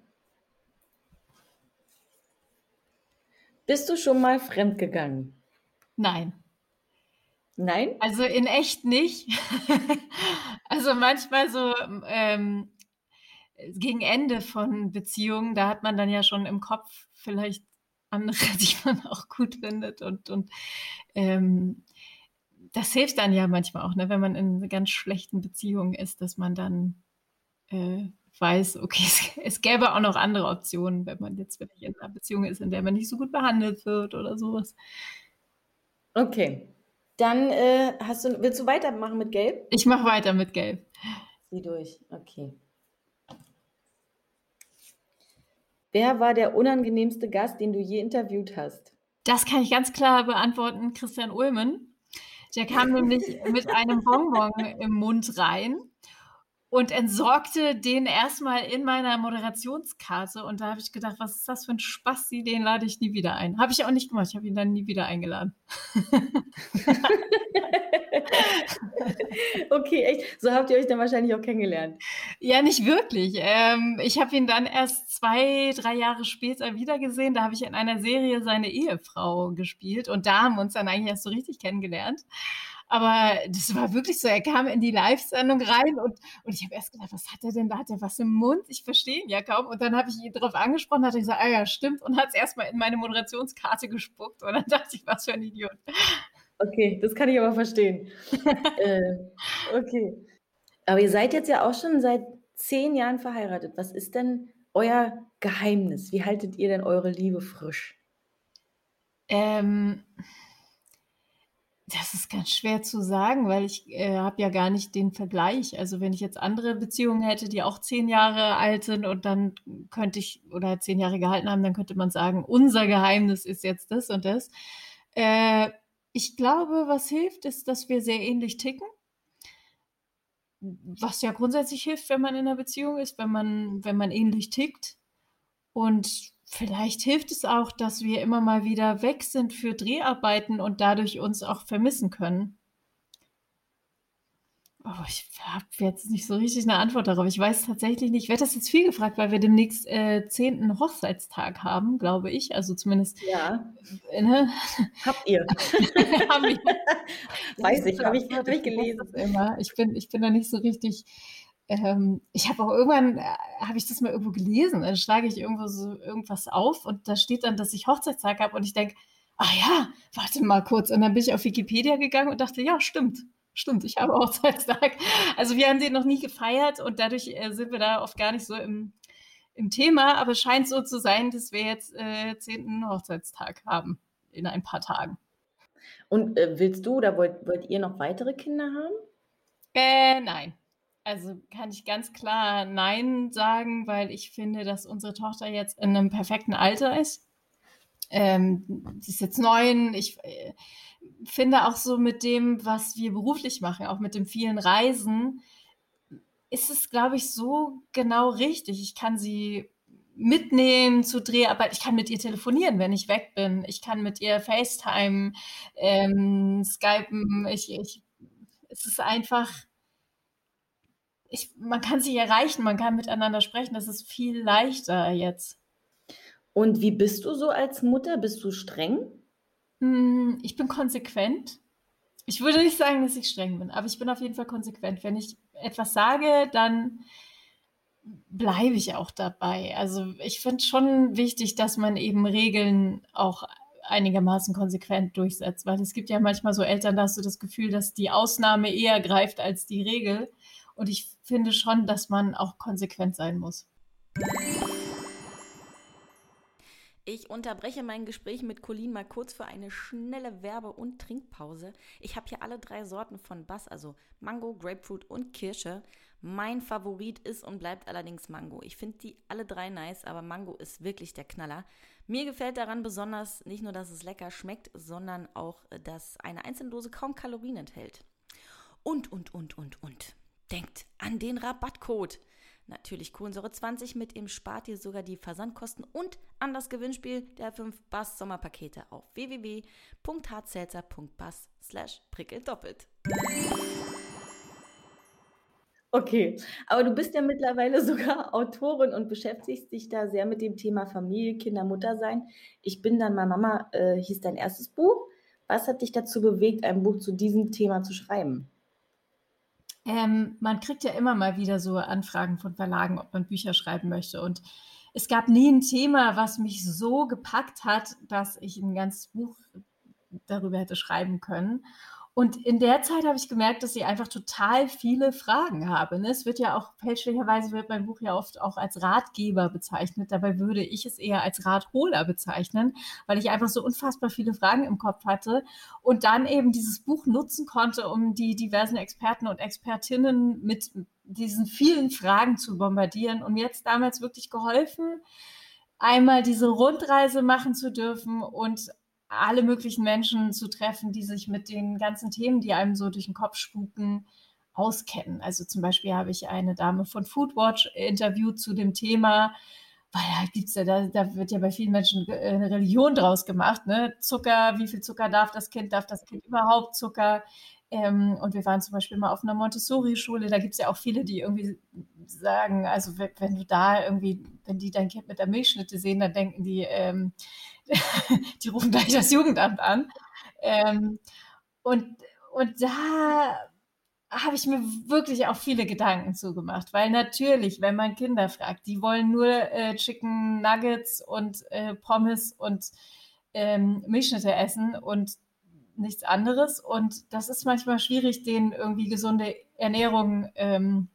Bist du schon mal fremdgegangen? Nein. Nein? Also in echt nicht. Also manchmal so ähm, gegen Ende von Beziehungen, da hat man dann ja schon im Kopf vielleicht andere, die man auch gut findet und, und ähm, das hilft dann ja manchmal auch, ne, wenn man in einer ganz schlechten Beziehung ist, dass man dann äh, weiß, okay, es, es gäbe auch noch andere Optionen, wenn man jetzt wirklich in einer Beziehung ist, in der man nicht so gut behandelt wird oder sowas. Okay. Dann äh, hast du, willst du weitermachen mit Gelb? Ich mache weiter mit Gelb. Sieh durch. Okay. Wer war der unangenehmste Gast, den du je interviewt hast? Das kann ich ganz klar beantworten, Christian Ulmen. Der kam nämlich mit einem Bonbon im Mund rein und entsorgte den erstmal in meiner Moderationskarte. Und da habe ich gedacht, was ist das für ein Spasti, den lade ich nie wieder ein. Habe ich auch nicht gemacht, ich habe ihn dann nie wieder eingeladen. Okay, echt? So habt ihr euch dann wahrscheinlich auch kennengelernt. Ja, nicht wirklich. Ähm, ich habe ihn dann erst zwei, drei Jahre später wiedergesehen. Da habe ich in einer Serie seine Ehefrau gespielt und da haben wir uns dann eigentlich erst so richtig kennengelernt. Aber das war wirklich so, er kam in die Live-Sendung rein und, und ich habe erst gedacht, was hat er denn da? Hat er was im Mund? Ich verstehe ihn ja kaum. Und dann habe ich ihn darauf angesprochen, hat er gesagt, ah ja, stimmt, und hat es erstmal in meine Moderationskarte gespuckt. Und dann dachte ich, was für ein Idiot. Okay, das kann ich aber verstehen. äh, okay. Aber ihr seid jetzt ja auch schon seit zehn Jahren verheiratet. Was ist denn euer Geheimnis? Wie haltet ihr denn eure Liebe frisch? Ähm, das ist ganz schwer zu sagen, weil ich äh, habe ja gar nicht den Vergleich. Also wenn ich jetzt andere Beziehungen hätte, die auch zehn Jahre alt sind und dann könnte ich, oder zehn Jahre gehalten haben, dann könnte man sagen, unser Geheimnis ist jetzt das und das. Äh, ich glaube, was hilft, ist, dass wir sehr ähnlich ticken. Was ja grundsätzlich hilft, wenn man in einer Beziehung ist, wenn man, wenn man ähnlich tickt. Und vielleicht hilft es auch, dass wir immer mal wieder weg sind für Dreharbeiten und dadurch uns auch vermissen können. Oh, ich habe jetzt nicht so richtig eine Antwort darauf. Ich weiß tatsächlich nicht. Ich werde das jetzt viel gefragt, weil wir demnächst äh, zehnten Hochzeitstag haben, glaube ich. Also zumindest. Ja. Äh, ne? Habt ihr? Haben wir. Weiß ich, habe ich, absurd, hab ich gelesen. vergesse das immer. Ich bin, ich bin da nicht so richtig ähm, ich habe auch irgendwann, äh, habe ich das mal irgendwo gelesen, dann schlage ich irgendwo so irgendwas auf und da steht dann, dass ich Hochzeitstag habe und ich denke, ah ja, warte mal kurz. Und dann bin ich auf Wikipedia gegangen und dachte, ja, stimmt, stimmt, ich habe Hochzeitstag. Also wir haben den noch nie gefeiert und dadurch äh, sind wir da oft gar nicht so im, im Thema, aber es scheint so zu sein, dass wir jetzt äh, zehnten Hochzeitstag haben in ein paar Tagen. Und äh, willst du oder wollt, wollt ihr noch weitere Kinder haben? Äh, nein. Also kann ich ganz klar Nein sagen, weil ich finde, dass unsere Tochter jetzt in einem perfekten Alter ist. Ähm, sie ist jetzt neun. Ich äh, finde auch so mit dem, was wir beruflich machen, auch mit den vielen Reisen, ist es, glaube ich, so genau richtig. Ich kann sie mitnehmen zu Dreharbeit. Ich kann mit ihr telefonieren, wenn ich weg bin. Ich kann mit ihr FaceTime, ähm, Skypen. Ich, ich, es ist einfach, ich, man kann sich erreichen, man kann miteinander sprechen. Das ist viel leichter jetzt. Und wie bist du so als Mutter? Bist du streng? Hm, Ich bin konsequent. Ich würde nicht sagen, dass ich streng bin, aber ich bin auf jeden Fall konsequent. Wenn ich etwas sage, dann bleibe ich auch dabei. Also ich finde schon wichtig, dass man eben Regeln auch einigermaßen konsequent durchsetzt, weil es gibt ja manchmal so Eltern, da hast du das Gefühl, dass die Ausnahme eher greift als die Regel. Und ich finde schon, dass man auch konsequent sein muss. Ich unterbreche mein Gespräch mit Colleen mal kurz für eine schnelle Werbe- und Trinkpause. Ich habe hier alle drei Sorten von Bass, also Mango, Grapefruit und Kirsche. Mein Favorit ist und bleibt allerdings Mango. Ich finde die alle drei nice, aber Mango ist wirklich der Knaller. Mir gefällt daran besonders nicht nur, dass es lecker schmeckt, sondern auch, dass eine einzelne Dose kaum Kalorien enthält. Und, und, und, und, und. Denkt an den Rabattcode. Natürlich Kohlensäure zwanzig, mit ihm spart ihr sogar die Versandkosten und an das Gewinnspiel der fünf Bass Sommerpakete auf w w w punkt hartselzer punkt bass slash prickeldoppelt. Okay, aber du bist ja mittlerweile sogar Autorin und beschäftigst dich da sehr mit dem Thema Familie, Kinder, Mutter sein. Ich bin dann mal Mama, äh, hieß dein erstes Buch. Was hat dich dazu bewegt, ein Buch zu diesem Thema zu schreiben? Ähm, man kriegt ja immer mal wieder so Anfragen von Verlagen, ob man Bücher schreiben möchte. Und es gab nie ein Thema, was mich so gepackt hat, dass ich ein ganzes Buch darüber hätte schreiben können. Und in der Zeit habe ich gemerkt, dass ich einfach total viele Fragen habe. Ne? Es wird ja auch, fälschlicherweise wird mein Buch ja oft auch als Ratgeber bezeichnet. Dabei würde ich es eher als Ratholer bezeichnen, weil ich einfach so unfassbar viele Fragen im Kopf hatte und dann eben dieses Buch nutzen konnte, um die diversen Experten und Expertinnen mit diesen vielen Fragen zu bombardieren und mir jetzt damals wirklich geholfen, einmal diese Rundreise machen zu dürfen und alle möglichen Menschen zu treffen, die sich mit den ganzen Themen, die einem so durch den Kopf spuken, auskennen. Also zum Beispiel habe ich eine Dame von Foodwatch interviewt zu dem Thema, weil da gibt's ja, da, da wird ja bei vielen Menschen eine Religion draus gemacht, ne? Zucker, wie viel Zucker darf das Kind, darf das Kind überhaupt Zucker? Ähm, und wir waren zum Beispiel mal auf einer Montessori-Schule, da gibt's ja auch viele, die irgendwie sagen, also wenn, wenn du da irgendwie, wenn die dein Kind mit der Milchschnitte sehen, dann denken die, ähm, die rufen gleich das Jugendamt an. Ähm, und, und da habe ich mir wirklich auch viele Gedanken zugemacht, weil natürlich, wenn man Kinder fragt, die wollen nur äh, Chicken Nuggets und äh, Pommes und ähm, Milchschnitte essen und nichts anderes. Und das ist manchmal schwierig, denen irgendwie gesunde Ernährung ähm,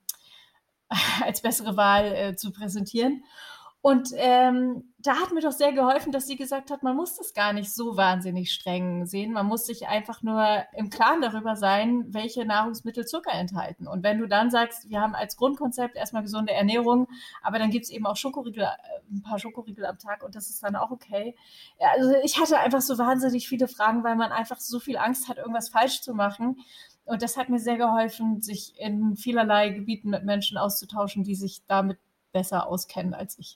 als bessere Wahl äh, zu präsentieren. Und ähm, da hat mir doch sehr geholfen, dass sie gesagt hat, man muss das gar nicht so wahnsinnig streng sehen. Man muss sich einfach nur im Klaren darüber sein, welche Nahrungsmittel Zucker enthalten. Und wenn du dann sagst, wir haben als Grundkonzept erstmal gesunde Ernährung, aber dann gibt's eben auch Schokoriegel, ein paar Schokoriegel am Tag und das ist dann auch okay. Ja, also ich hatte einfach so wahnsinnig viele Fragen, weil man einfach so viel Angst hat, irgendwas falsch zu machen. Und das hat mir sehr geholfen, sich in vielerlei Gebieten mit Menschen auszutauschen, die sich damit besser auskennen als ich.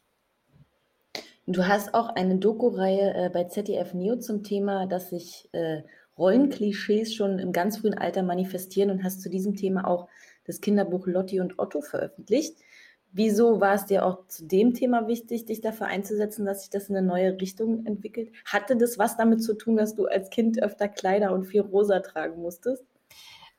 Du hast auch eine Doku-Reihe äh, bei Z D F Neo zum Thema, dass sich äh, Rollenklischees schon im ganz frühen Alter manifestieren und hast zu diesem Thema auch das Kinderbuch Lotti und Otto veröffentlicht. Wieso war es dir auch zu dem Thema wichtig, dich dafür einzusetzen, dass sich das in eine neue Richtung entwickelt? Hatte das was damit zu tun, dass du als Kind öfter Kleider und viel rosa tragen musstest?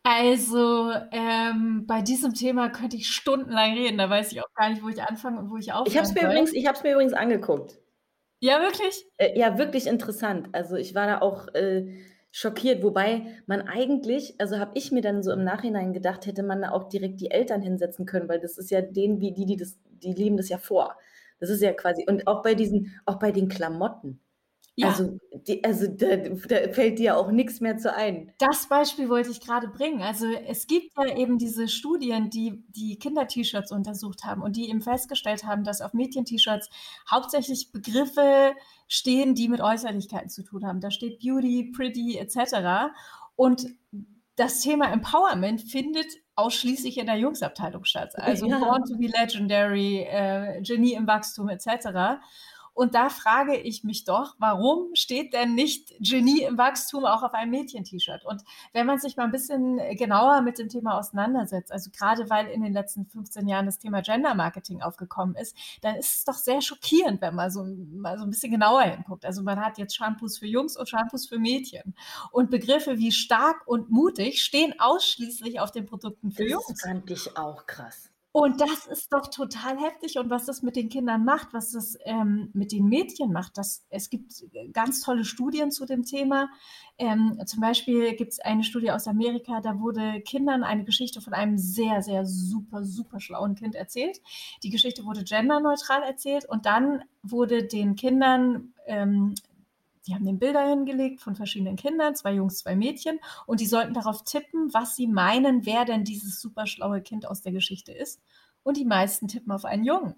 Also, ähm, bei diesem Thema könnte ich stundenlang reden. Da weiß ich auch gar nicht, wo ich anfangen und wo ich Ich habe es aufhören mir soll. übrigens, ich habe es mir übrigens angeguckt. Ja, wirklich? Äh, ja, wirklich interessant. Also ich war da auch äh, schockiert, wobei man eigentlich, also habe ich mir dann so im Nachhinein gedacht, hätte man da auch direkt die Eltern hinsetzen können, weil das ist ja denen, wie die, die das, die leben das ja vor. Das ist ja quasi, und auch bei diesen, auch bei den Klamotten. Ja, Also, die, also da, da fällt dir ja auch nichts mehr zu ein. das Beispiel wollte ich gerade bringen. Also es gibt ja eben diese Studien, die die Kinder-T-Shirts untersucht haben und die eben festgestellt haben, dass auf Mädchen-T-Shirts hauptsächlich Begriffe stehen, die mit Äußerlichkeiten zu tun haben. Da steht Beauty, Pretty et cetera. Und das Thema Empowerment findet ausschließlich in der Jungsabteilung statt. Also Ja. Born to be Legendary, äh, Genie im Wachstum et cetera. Und da frage ich mich doch, warum steht denn nicht Genie im Wachstum auch auf einem Mädchen-T-Shirt? Und wenn man sich mal ein bisschen genauer mit dem Thema auseinandersetzt, also gerade weil in den letzten fünfzehn Jahren das Thema Gender-Marketing aufgekommen ist, dann ist es doch sehr schockierend, wenn man so, mal so ein bisschen genauer hinguckt. Also man hat jetzt Shampoos für Jungs und Shampoos für Mädchen. Und Begriffe wie stark und mutig stehen ausschließlich auf den Produkten für Das Jungs. fand ich auch krass. Und das ist doch total heftig. Und was das mit den Kindern macht, was das ähm, mit den Mädchen macht, das, es gibt ganz tolle Studien zu dem Thema. Ähm, zum Beispiel gibt es eine Studie aus Amerika, da wurde Kindern eine Geschichte von einem sehr, sehr super, super schlauen Kind erzählt. Die Geschichte wurde genderneutral erzählt und dann wurde den Kindern ähm, die haben den Bilder hingelegt von verschiedenen Kindern, zwei Jungs, zwei Mädchen, und die sollten darauf tippen, was sie meinen, wer denn dieses super schlaue Kind aus der Geschichte ist. Und die meisten tippen auf einen Jungen.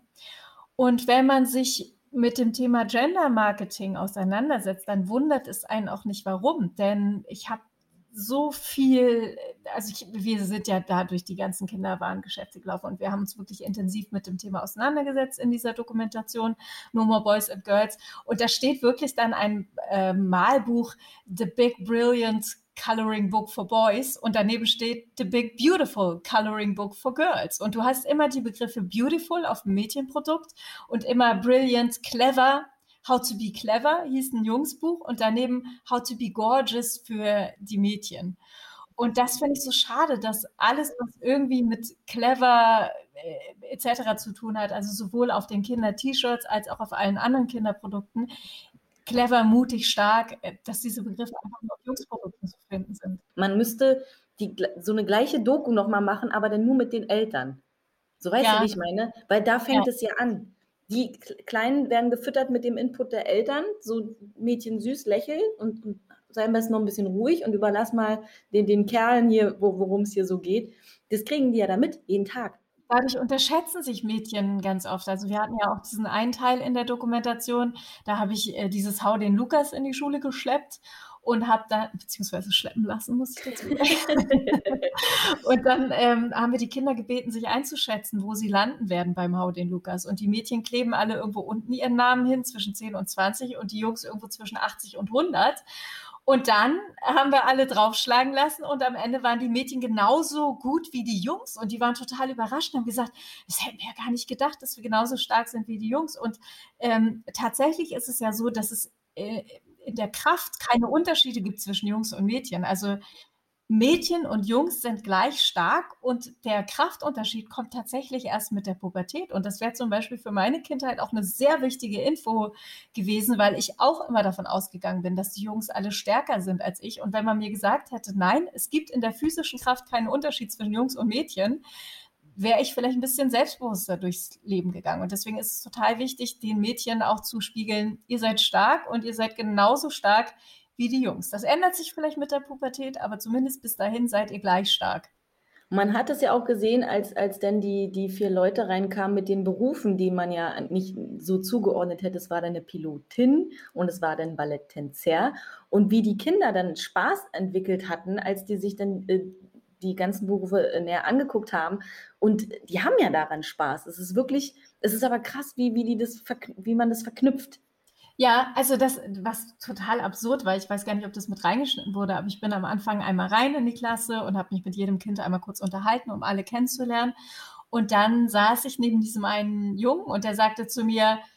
Und wenn man sich mit dem Thema Gender Marketing auseinandersetzt, dann wundert es einen auch nicht, warum. Denn ich habe so viel, also ich, wir sind ja da durch die ganzen Kinderwarengeschäfte gelaufen und wir haben uns wirklich intensiv mit dem Thema auseinandergesetzt in dieser Dokumentation No More Boys and Girls. Und da steht wirklich dann ein äh, Malbuch, The Big Brilliant Coloring Book for Boys, und daneben steht The Big Beautiful Coloring Book for Girls. Und du hast immer die Begriffe beautiful auf dem Mädchenprodukt und immer brilliant, clever. How to be clever hieß ein Jungsbuch und daneben How to be gorgeous für die Mädchen. Und das finde ich so schade, dass alles, was irgendwie mit clever äh, et cetera zu tun hat, also sowohl auf den Kinder-T-Shirts als auch auf allen anderen Kinderprodukten, clever, mutig, stark, äh, dass diese Begriffe einfach nur auf Jungsprodukten zu finden sind. Man müsste die, so eine gleiche Doku nochmal machen, aber dann nur mit den Eltern. So, weißt Ja. du, wie ich meine? Weil da fängt Ja. es ja an. Die Kleinen werden gefüttert mit dem Input der Eltern, so Mädchen süß, lächeln und, und sei am besten noch ein bisschen ruhig und überlass mal den, den Kerlen hier, wo, worum es hier so geht. Das kriegen die ja da mit, jeden Tag. Dadurch unterschätzen sich Mädchen ganz oft. Also wir hatten ja auch diesen einen Teil in der Dokumentation, da habe ich äh, dieses Hau den Lukas in die Schule geschleppt und habe da, beziehungsweise schleppen lassen, muss ich dazu sagen. Und dann ähm, haben wir die Kinder gebeten, sich einzuschätzen, wo sie landen werden beim Hau den Lukas. Und die Mädchen kleben alle irgendwo unten ihren Namen hin, zwischen zehn und zwanzig, und die Jungs irgendwo zwischen achtzig und hundert. Und dann haben wir alle draufschlagen lassen und am Ende waren die Mädchen genauso gut wie die Jungs und die waren total überrascht und haben gesagt, das hätten wir ja gar nicht gedacht, dass wir genauso stark sind wie die Jungs. Und ähm, tatsächlich ist es ja so, dass es äh, in der Kraft keine Unterschiede gibt zwischen Jungs und Mädchen. Also Mädchen und Jungs sind gleich stark und der Kraftunterschied kommt tatsächlich erst mit der Pubertät. Und das wäre zum Beispiel für meine Kindheit auch eine sehr wichtige Info gewesen, weil ich auch immer davon ausgegangen bin, dass die Jungs alle stärker sind als ich. Und wenn man mir gesagt hätte, nein, es gibt in der physischen Kraft keinen Unterschied zwischen Jungs und Mädchen, wäre ich vielleicht ein bisschen selbstbewusster durchs Leben gegangen. Und deswegen ist es total wichtig, den Mädchen auch zu spiegeln, ihr seid stark und ihr seid genauso stark wie die Jungs. Das ändert sich vielleicht mit der Pubertät, aber zumindest bis dahin seid ihr gleich stark. Man hat es ja auch gesehen, als, als dann die, die vier Leute reinkamen mit den Berufen, die man ja nicht so zugeordnet hätte. Es war dann eine Pilotin und es war dann Balletttänzer. Und wie die Kinder dann Spaß entwickelt hatten, als die sich dann äh, die ganzen Berufe äh, näher angeguckt haben. Und die haben ja daran Spaß. Es ist wirklich, es ist aber krass, wie, wie, die das, wie man das verknüpft. Ja, also das, was total absurd war, ich weiß gar nicht, ob das mit reingeschnitten wurde, aber ich bin am Anfang einmal rein in die Klasse und habe mich mit jedem Kind einmal kurz unterhalten, um alle kennenzulernen. Und dann saß ich neben diesem einen Jungen und der sagte zu mir,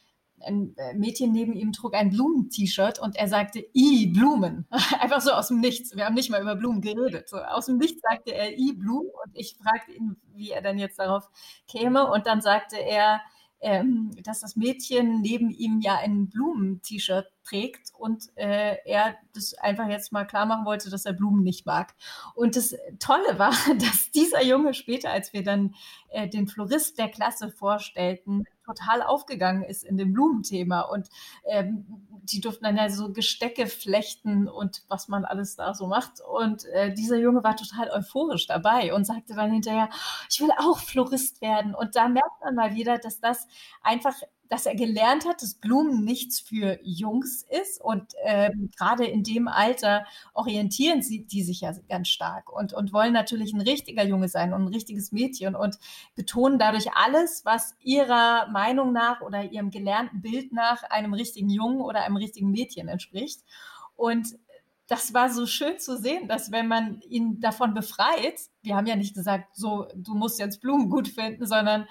ein Mädchen neben ihm trug ein Blumen-T-Shirt und er sagte, i, Blumen. Einfach so aus dem Nichts. Wir haben nicht mal über Blumen geredet. So, aus dem Nichts sagte er, i, Blumen. Und ich fragte ihn, wie er dann jetzt darauf käme. Und dann sagte er, ähm, dass das Mädchen neben ihm ja ein Blumen-T-Shirt trägt und äh, er das einfach jetzt mal klar machen wollte, dass er Blumen nicht mag. Und das Tolle war, dass dieser Junge später, als wir dann äh, den Florist der Klasse vorstellten, total aufgegangen ist in dem Blumenthema. Und ähm, die durften dann ja so Gestecke flechten und was man alles da so macht. Und äh, dieser Junge war total euphorisch dabei und sagte dann hinterher, ich will auch Florist werden. Und da merkt man mal wieder, dass das einfach, dass er gelernt hat, dass Blumen nichts für Jungs ist. Und ähm, gerade in dem Alter orientieren sie die sich ja ganz stark und, und wollen natürlich ein richtiger Junge sein und ein richtiges Mädchen und betonen dadurch alles, was ihrer Meinung nach oder ihrem gelernten Bild nach einem richtigen Jungen oder einem richtigen Mädchen entspricht. Und das war so schön zu sehen, dass wenn man ihn davon befreit, wir haben ja nicht gesagt, so, du musst jetzt Blumen gut finden, sondern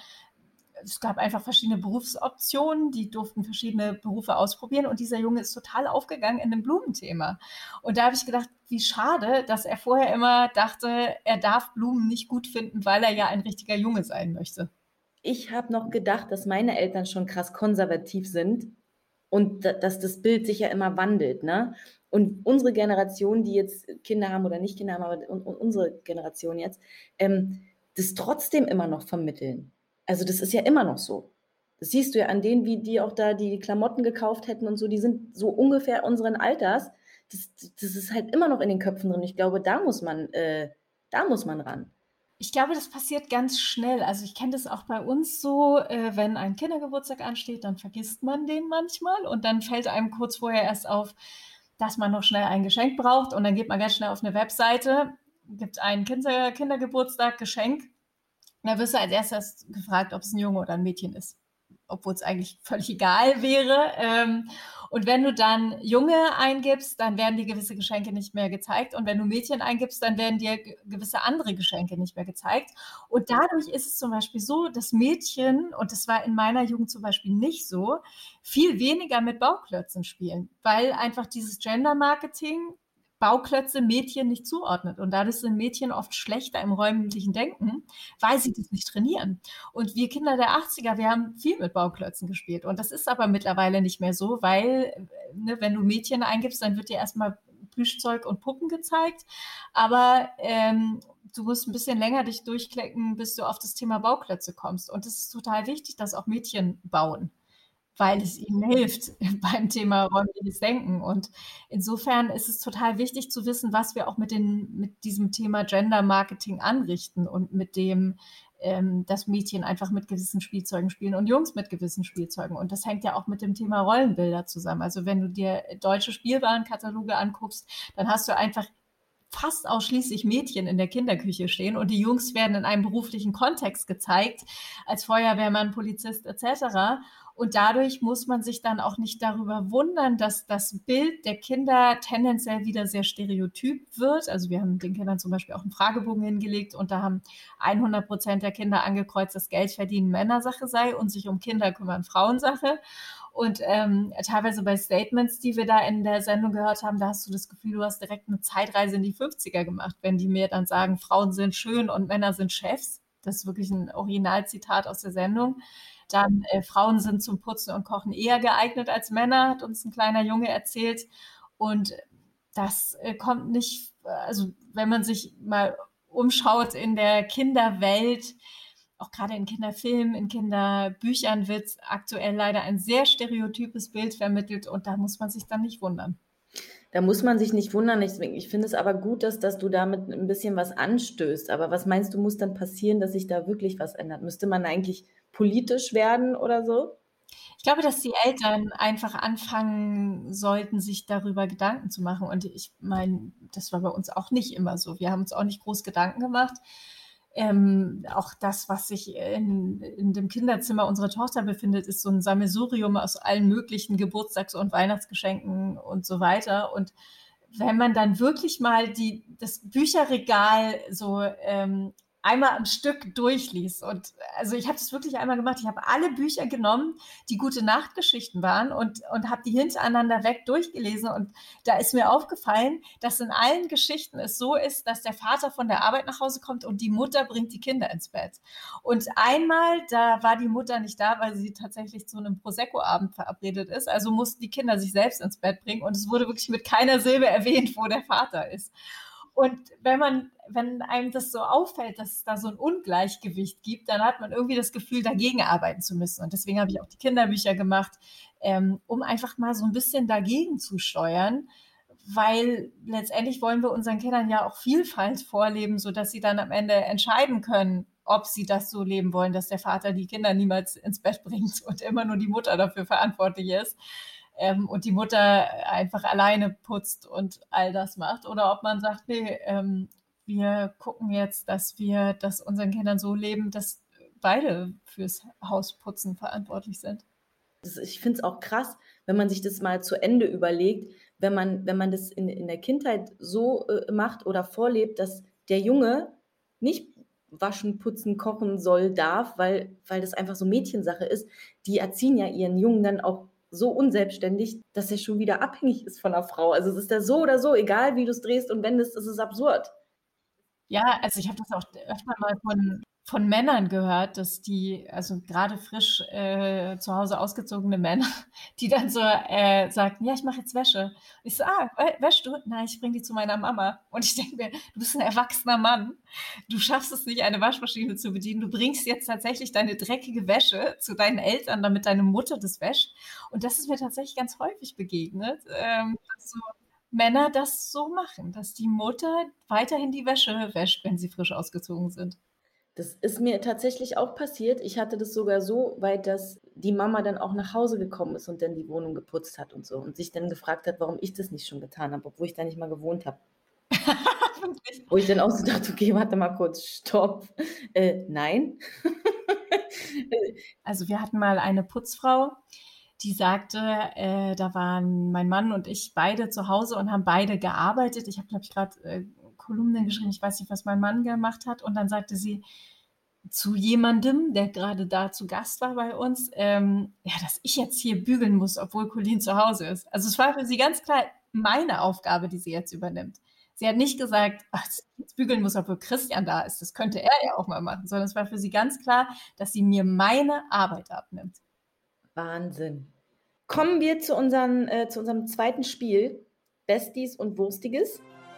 es gab einfach verschiedene Berufsoptionen, die durften verschiedene Berufe ausprobieren und dieser Junge ist total aufgegangen in dem Blumenthema. Und da habe ich gedacht, wie schade, dass er vorher immer dachte, er darf Blumen nicht gut finden, weil er ja ein richtiger Junge sein möchte. Ich habe noch gedacht, dass meine Eltern schon krass konservativ sind und da, dass das Bild sich ja immer wandelt, ne? Und unsere Generation, die jetzt Kinder haben oder nicht Kinder haben, aber und, und unsere Generation jetzt, ähm, das trotzdem immer noch vermitteln. Also das ist ja immer noch so. Das siehst du ja an denen, wie die auch da die Klamotten gekauft hätten und so, die sind so ungefähr unseren Alters. Das, das ist halt immer noch in den Köpfen drin. Ich glaube, da muss man, äh, da muss man ran. Ich glaube, das passiert ganz schnell. Also ich kenne das auch bei uns so, äh, wenn ein Kindergeburtstag ansteht, dann vergisst man den manchmal und dann fällt einem kurz vorher erst auf, dass man noch schnell ein Geschenk braucht und dann geht man ganz schnell auf eine Webseite, gibt einen Kinder Kindergeburtstag, Geschenk. Da wirst du als erstes gefragt, ob es ein Junge oder ein Mädchen ist, obwohl es eigentlich völlig egal wäre. Ähm, und wenn du dann Junge eingibst, dann werden dir gewisse Geschenke nicht mehr gezeigt. Und wenn du Mädchen eingibst, dann werden dir gewisse andere Geschenke nicht mehr gezeigt. Und dadurch ist es zum Beispiel so, dass Mädchen, und das war in meiner Jugend zum Beispiel nicht so, viel weniger mit Bauklötzen spielen, weil einfach dieses Gender-Marketing Bauklötze Mädchen nicht zuordnet. Und dadurch sind Mädchen oft schlechter im räumlichen Denken, weil sie das nicht trainieren. Und wir Kinder der achtziger, wir haben viel mit Bauklötzen gespielt. Und das ist aber mittlerweile nicht mehr so, weil, ne, wenn du Mädchen eingibst, dann wird dir erstmal Plüschzeug und Puppen gezeigt. Aber ähm, du musst ein bisschen länger dich durchklicken, bis du auf das Thema Bauklötze kommst. Und es ist total wichtig, dass auch Mädchen bauen, weil es ihnen hilft beim Thema räumliches Denken. Und insofern ist es total wichtig zu wissen, was wir auch mit, den, mit diesem Thema Gender Marketing anrichten und mit dem, ähm, dass Mädchen einfach mit gewissen Spielzeugen spielen und Jungs mit gewissen Spielzeugen. Und das hängt ja auch mit dem Thema Rollenbilder zusammen. Also wenn du dir deutsche Spielwarenkataloge anguckst, dann hast du einfach fast ausschließlich Mädchen in der Kinderküche stehen und die Jungs werden in einem beruflichen Kontext gezeigt, als Feuerwehrmann, Polizist et cetera. Und dadurch muss man sich dann auch nicht darüber wundern, dass das Bild der Kinder tendenziell wieder sehr stereotyp wird. Also wir haben den Kindern zum Beispiel auch einen Fragebogen hingelegt und da haben hundert Prozent der Kinder angekreuzt, dass Geld verdienen Männersache sei und sich um Kinder kümmern Frauensache. Und ähm, teilweise bei Statements, die wir da in der Sendung gehört haben, da hast du das Gefühl, du hast direkt eine Zeitreise in die fünfziger gemacht, wenn die mir dann sagen, Frauen sind schön und Männer sind Chefs. Das ist wirklich ein Originalzitat aus der Sendung. Dann äh, Frauen sind zum Putzen und Kochen eher geeignet als Männer, hat uns ein kleiner Junge erzählt. Und das äh, kommt nicht, also wenn man sich mal umschaut in der Kinderwelt, auch gerade in Kinderfilmen, in Kinderbüchern wird aktuell leider ein sehr stereotypes Bild vermittelt und da muss man sich dann nicht wundern. Da muss man sich nicht wundern. Ich, ich finde es aber gut, dass, dass du damit ein bisschen was anstößt. Aber was meinst du, muss dann passieren, dass sich da wirklich was ändert? Müsste man eigentlich politisch werden oder so? Ich glaube, dass die Eltern einfach anfangen sollten, sich darüber Gedanken zu machen. Und ich meine, das war bei uns auch nicht immer so. Wir haben uns auch nicht groß Gedanken gemacht. Ähm, auch das, was sich in, in dem Kinderzimmer unserer Tochter befindet, ist so ein Sammelsurium aus allen möglichen Geburtstags- und Weihnachtsgeschenken und so weiter. Und wenn man dann wirklich mal die, das Bücherregal so ähm, einmal am Stück durchliest. Und also ich habe das wirklich einmal gemacht. Ich habe alle Bücher genommen, die Gute-Nacht-Geschichten waren und, und habe die hintereinander weg durchgelesen. Und da ist mir aufgefallen, dass in allen Geschichten es so ist, dass der Vater von der Arbeit nach Hause kommt und die Mutter bringt die Kinder ins Bett. Und einmal, da war die Mutter nicht da, weil sie tatsächlich zu einem Prosecco-Abend verabredet ist. Also mussten die Kinder sich selbst ins Bett bringen. Und es wurde wirklich mit keiner Silbe erwähnt, wo der Vater ist. Und wenn man, wenn einem das so auffällt, dass es da so ein Ungleichgewicht gibt, dann hat man irgendwie das Gefühl, dagegen arbeiten zu müssen. Und deswegen habe ich auch die Kinderbücher gemacht, ähm, um einfach mal so ein bisschen dagegen zu steuern, weil letztendlich wollen wir unseren Kindern ja auch Vielfalt vorleben, sodass sie dann am Ende entscheiden können, ob sie das so leben wollen, dass der Vater die Kinder niemals ins Bett bringt und immer nur die Mutter dafür verantwortlich ist. Ähm, und die Mutter einfach alleine putzt und all das macht. Oder ob man sagt, nee, ähm, wir gucken jetzt, dass wir das unseren Kindern so leben, dass beide fürs Hausputzen verantwortlich sind. Das, ich finde es auch krass, wenn man sich das mal zu Ende überlegt, wenn man, wenn man das in, in der Kindheit so äh, macht oder vorlebt, dass der Junge nicht waschen, putzen, kochen soll, darf, weil, weil das einfach so Mädchensache ist. Die erziehen ja ihren Jungen dann auch so unselbstständig, dass er schon wieder abhängig ist von der Frau. Also es ist ja so oder so, egal wie du es drehst und wendest, ist es absurd. Ja, also ich habe das auch öfter mal von, von Männern gehört, dass die, also gerade frisch äh, zu Hause ausgezogene Männer, die dann so äh, sagten, ja, ich mache jetzt Wäsche. Und ich so, ah, wäschst du? Nein, ich bringe die zu meiner Mama. Und ich denke mir, du bist ein erwachsener Mann. Du schaffst es nicht, eine Waschmaschine zu bedienen. Du bringst jetzt tatsächlich deine dreckige Wäsche zu deinen Eltern, damit deine Mutter das wäscht. Und das ist mir tatsächlich ganz häufig begegnet, ähm, dass so Männer das so machen, dass die Mutter weiterhin die Wäsche wäscht, wenn sie frisch ausgezogen sind. Das ist mir tatsächlich auch passiert. Ich hatte das sogar so weit, dass die Mama dann auch nach Hause gekommen ist und dann die Wohnung geputzt hat und so und sich dann gefragt hat, warum ich das nicht schon getan habe, obwohl ich da nicht mal gewohnt habe. Wo ich dann auch so dachte, okay, warte mal kurz, stopp. Äh, nein. Also wir hatten mal eine Putzfrau, die sagte, äh, da waren mein Mann und ich beide zu Hause und haben beide gearbeitet. Ich habe, glaube ich, gerade äh, Kolumnen geschrieben, ich weiß nicht, was mein Mann gemacht hat. Und dann sagte sie zu jemandem, der gerade da zu Gast war bei uns, ähm, ja, dass ich jetzt hier bügeln muss, obwohl Colleen zu Hause ist. Also es war für sie ganz klar meine Aufgabe, die sie jetzt übernimmt. Sie hat nicht gesagt, ach, jetzt bügeln muss, obwohl Christian da ist. Das könnte er ja auch mal machen. Sondern es war für sie ganz klar, dass sie mir meine Arbeit abnimmt. Wahnsinn. Kommen wir zu, unseren, äh, zu unserem zweiten Spiel, Besties und Wurstiges.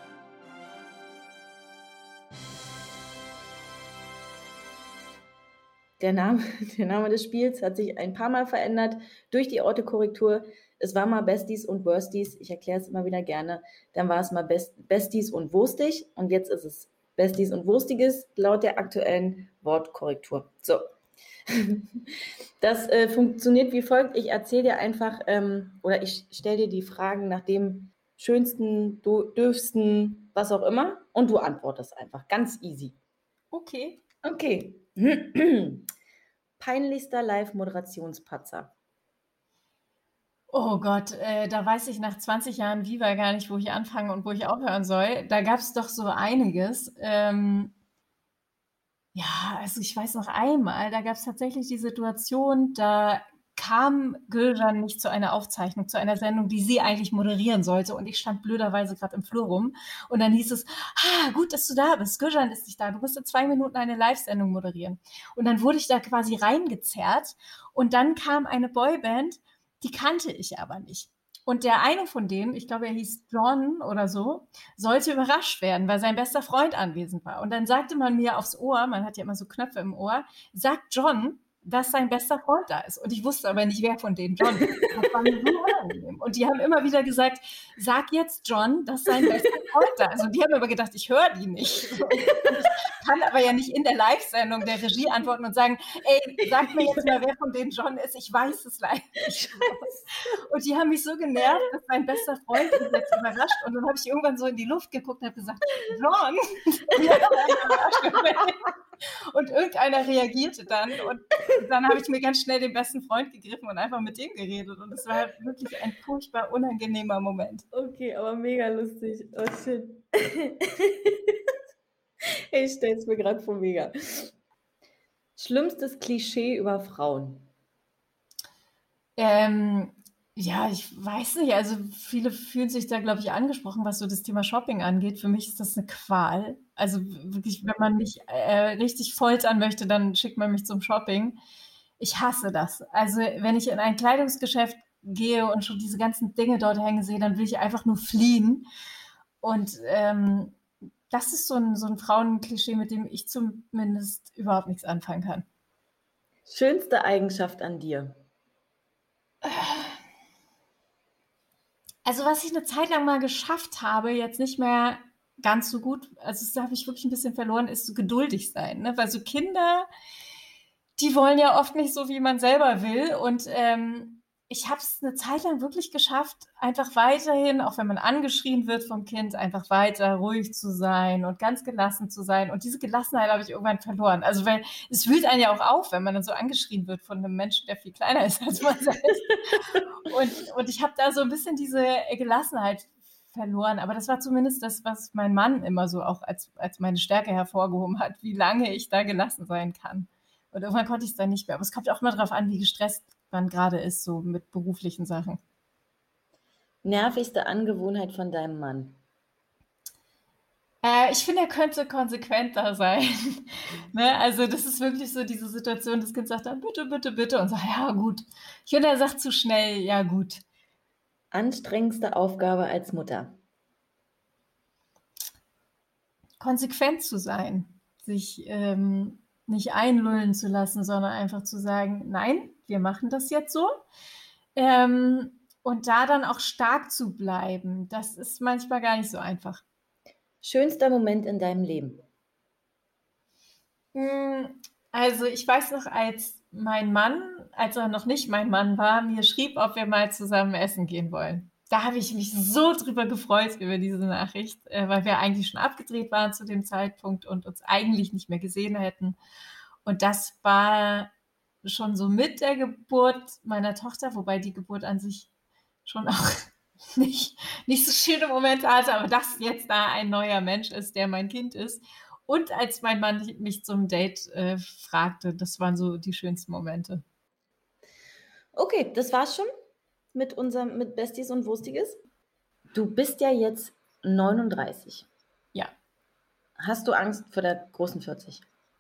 Der Name, der Name des Spiels hat sich ein paar Mal verändert durch die Autokorrektur. Es war mal Besties und Worsties, ich erkläre es immer wieder gerne. Dann war es mal Best, Besties und Wurstig und jetzt ist es Besties und Wurstiges laut der aktuellen Wortkorrektur. So. Das äh, funktioniert wie folgt. Ich erzähle dir einfach ähm, oder ich stelle dir die Fragen nach dem schönsten, dürfsten, was auch immer und du antwortest einfach. Ganz easy. Okay. Okay. Peinlichster Live-Moderationspatzer. Oh Gott, äh, da weiß ich nach zwanzig Jahren Viva gar nicht, wo ich anfangen und wo ich aufhören soll. Da gab es doch so einiges. Ähm, ja, also ich weiß noch einmal, da gab es tatsächlich die Situation, da kam Gülcan nicht zu einer Aufzeichnung, zu einer Sendung, die sie eigentlich moderieren sollte. Und ich stand blöderweise gerade im Flur rum. Und dann hieß es, ah, gut, dass du da bist. Gülcan ist nicht da. Du musst in zwei Minuten eine Live-Sendung moderieren. Und dann wurde ich da quasi reingezerrt. Und dann kam eine Boyband, die kannte ich aber nicht. Und der eine von denen, ich glaube, er hieß John oder so, sollte überrascht werden, weil sein bester Freund anwesend war. Und dann sagte man mir aufs Ohr, man hat ja immer so Knöpfe im Ohr, sagt John, dass sein bester Freund da ist. Und ich wusste aber nicht, wer von denen John ist. Das war mir so unangenehm. Und die haben immer wieder gesagt, sag jetzt John, dass sein bester Freund da ist. Und die haben aber gedacht, ich höre die nicht. Und ich kann aber ja nicht in der Live-Sendung der Regie antworten und sagen, ey, sag mir jetzt mal, wer von denen John ist. Ich weiß es leider nicht. Und die haben mich so genervt, dass mein bester Freund mich jetzt überrascht. Und dann habe ich irgendwann so in die Luft geguckt und habe gesagt, John? Und irgendeiner reagierte dann und dann habe ich mir ganz schnell den besten Freund gegriffen und einfach mit dem geredet und es war halt wirklich ein furchtbar unangenehmer Moment. Okay, aber mega lustig. Oh shit. Ich stelle es mir gerade vor, mega. Schlimmstes Klischee über Frauen? Ähm, ja, ich weiß nicht. Also viele fühlen sich da, glaube ich, angesprochen, was so das Thema Shopping angeht. Für mich ist das eine Qual. Also wirklich, wenn man mich äh, richtig foltern möchte, dann schickt man mich zum Shopping. Ich hasse das. Also wenn ich in ein Kleidungsgeschäft gehe und schon diese ganzen Dinge dort hängen sehe, dann will ich einfach nur fliehen. Und ähm, das ist so ein, so ein Frauenklischee, mit dem ich zumindest überhaupt nichts anfangen kann. Schönste Eigenschaft an dir? Also was ich eine Zeit lang mal geschafft habe, jetzt nicht mehr ganz so gut, also das habe ich wirklich ein bisschen verloren, ist so geduldig sein. Ne? Weil so Kinder, die wollen ja oft nicht so, wie man selber will. Und ähm, ich habe es eine Zeit lang wirklich geschafft, einfach weiterhin, auch wenn man angeschrien wird vom Kind, einfach weiter ruhig zu sein und ganz gelassen zu sein. Und diese Gelassenheit habe ich irgendwann verloren. Also weil es wühlt einen ja auch auf, wenn man dann so angeschrien wird von einem Menschen, der viel kleiner ist als man selbst. Und, und ich habe da so ein bisschen diese Gelassenheit verloren. Aber das war zumindest das, was mein Mann immer so auch als, als meine Stärke hervorgehoben hat, wie lange ich da gelassen sein kann. Und irgendwann konnte ich es dann nicht mehr. Aber es kommt auch immer darauf an, wie gestresst man gerade ist, so mit beruflichen Sachen. Nervigste Angewohnheit von deinem Mann? Äh, ich finde, er könnte konsequenter sein. Ne? Also das ist wirklich so diese Situation, das Kind sagt dann, bitte, bitte, bitte. Und sagt, ja gut. Ich finde, er sagt zu schnell, ja gut. Anstrengendste Aufgabe als Mutter? Konsequent zu sein. Sich ähm, nicht einlullen zu lassen, sondern einfach zu sagen, nein, wir machen das jetzt so. Ähm, und da dann auch stark zu bleiben, das ist manchmal gar nicht so einfach. Schönster Moment in deinem Leben? Also ich weiß noch, als mein Mann, als er noch nicht mein Mann war, mir schrieb, ob wir mal zusammen essen gehen wollen. Da habe ich mich so drüber gefreut über diese Nachricht, weil wir eigentlich schon abgedreht waren zu dem Zeitpunkt und uns eigentlich nicht mehr gesehen hätten. Und das war schon so mit der Geburt meiner Tochter, wobei die Geburt an sich schon auch nicht, nicht so schöne Momente hatte, aber dass jetzt da ein neuer Mensch ist, der mein Kind ist. Und als mein Mann mich zum Date äh, fragte, das waren so die schönsten Momente. Okay, das war's schon mit unserem mit Besties und Wurstiges. Du bist ja jetzt neununddreißig. Ja. Hast du Angst vor der großen vierzig?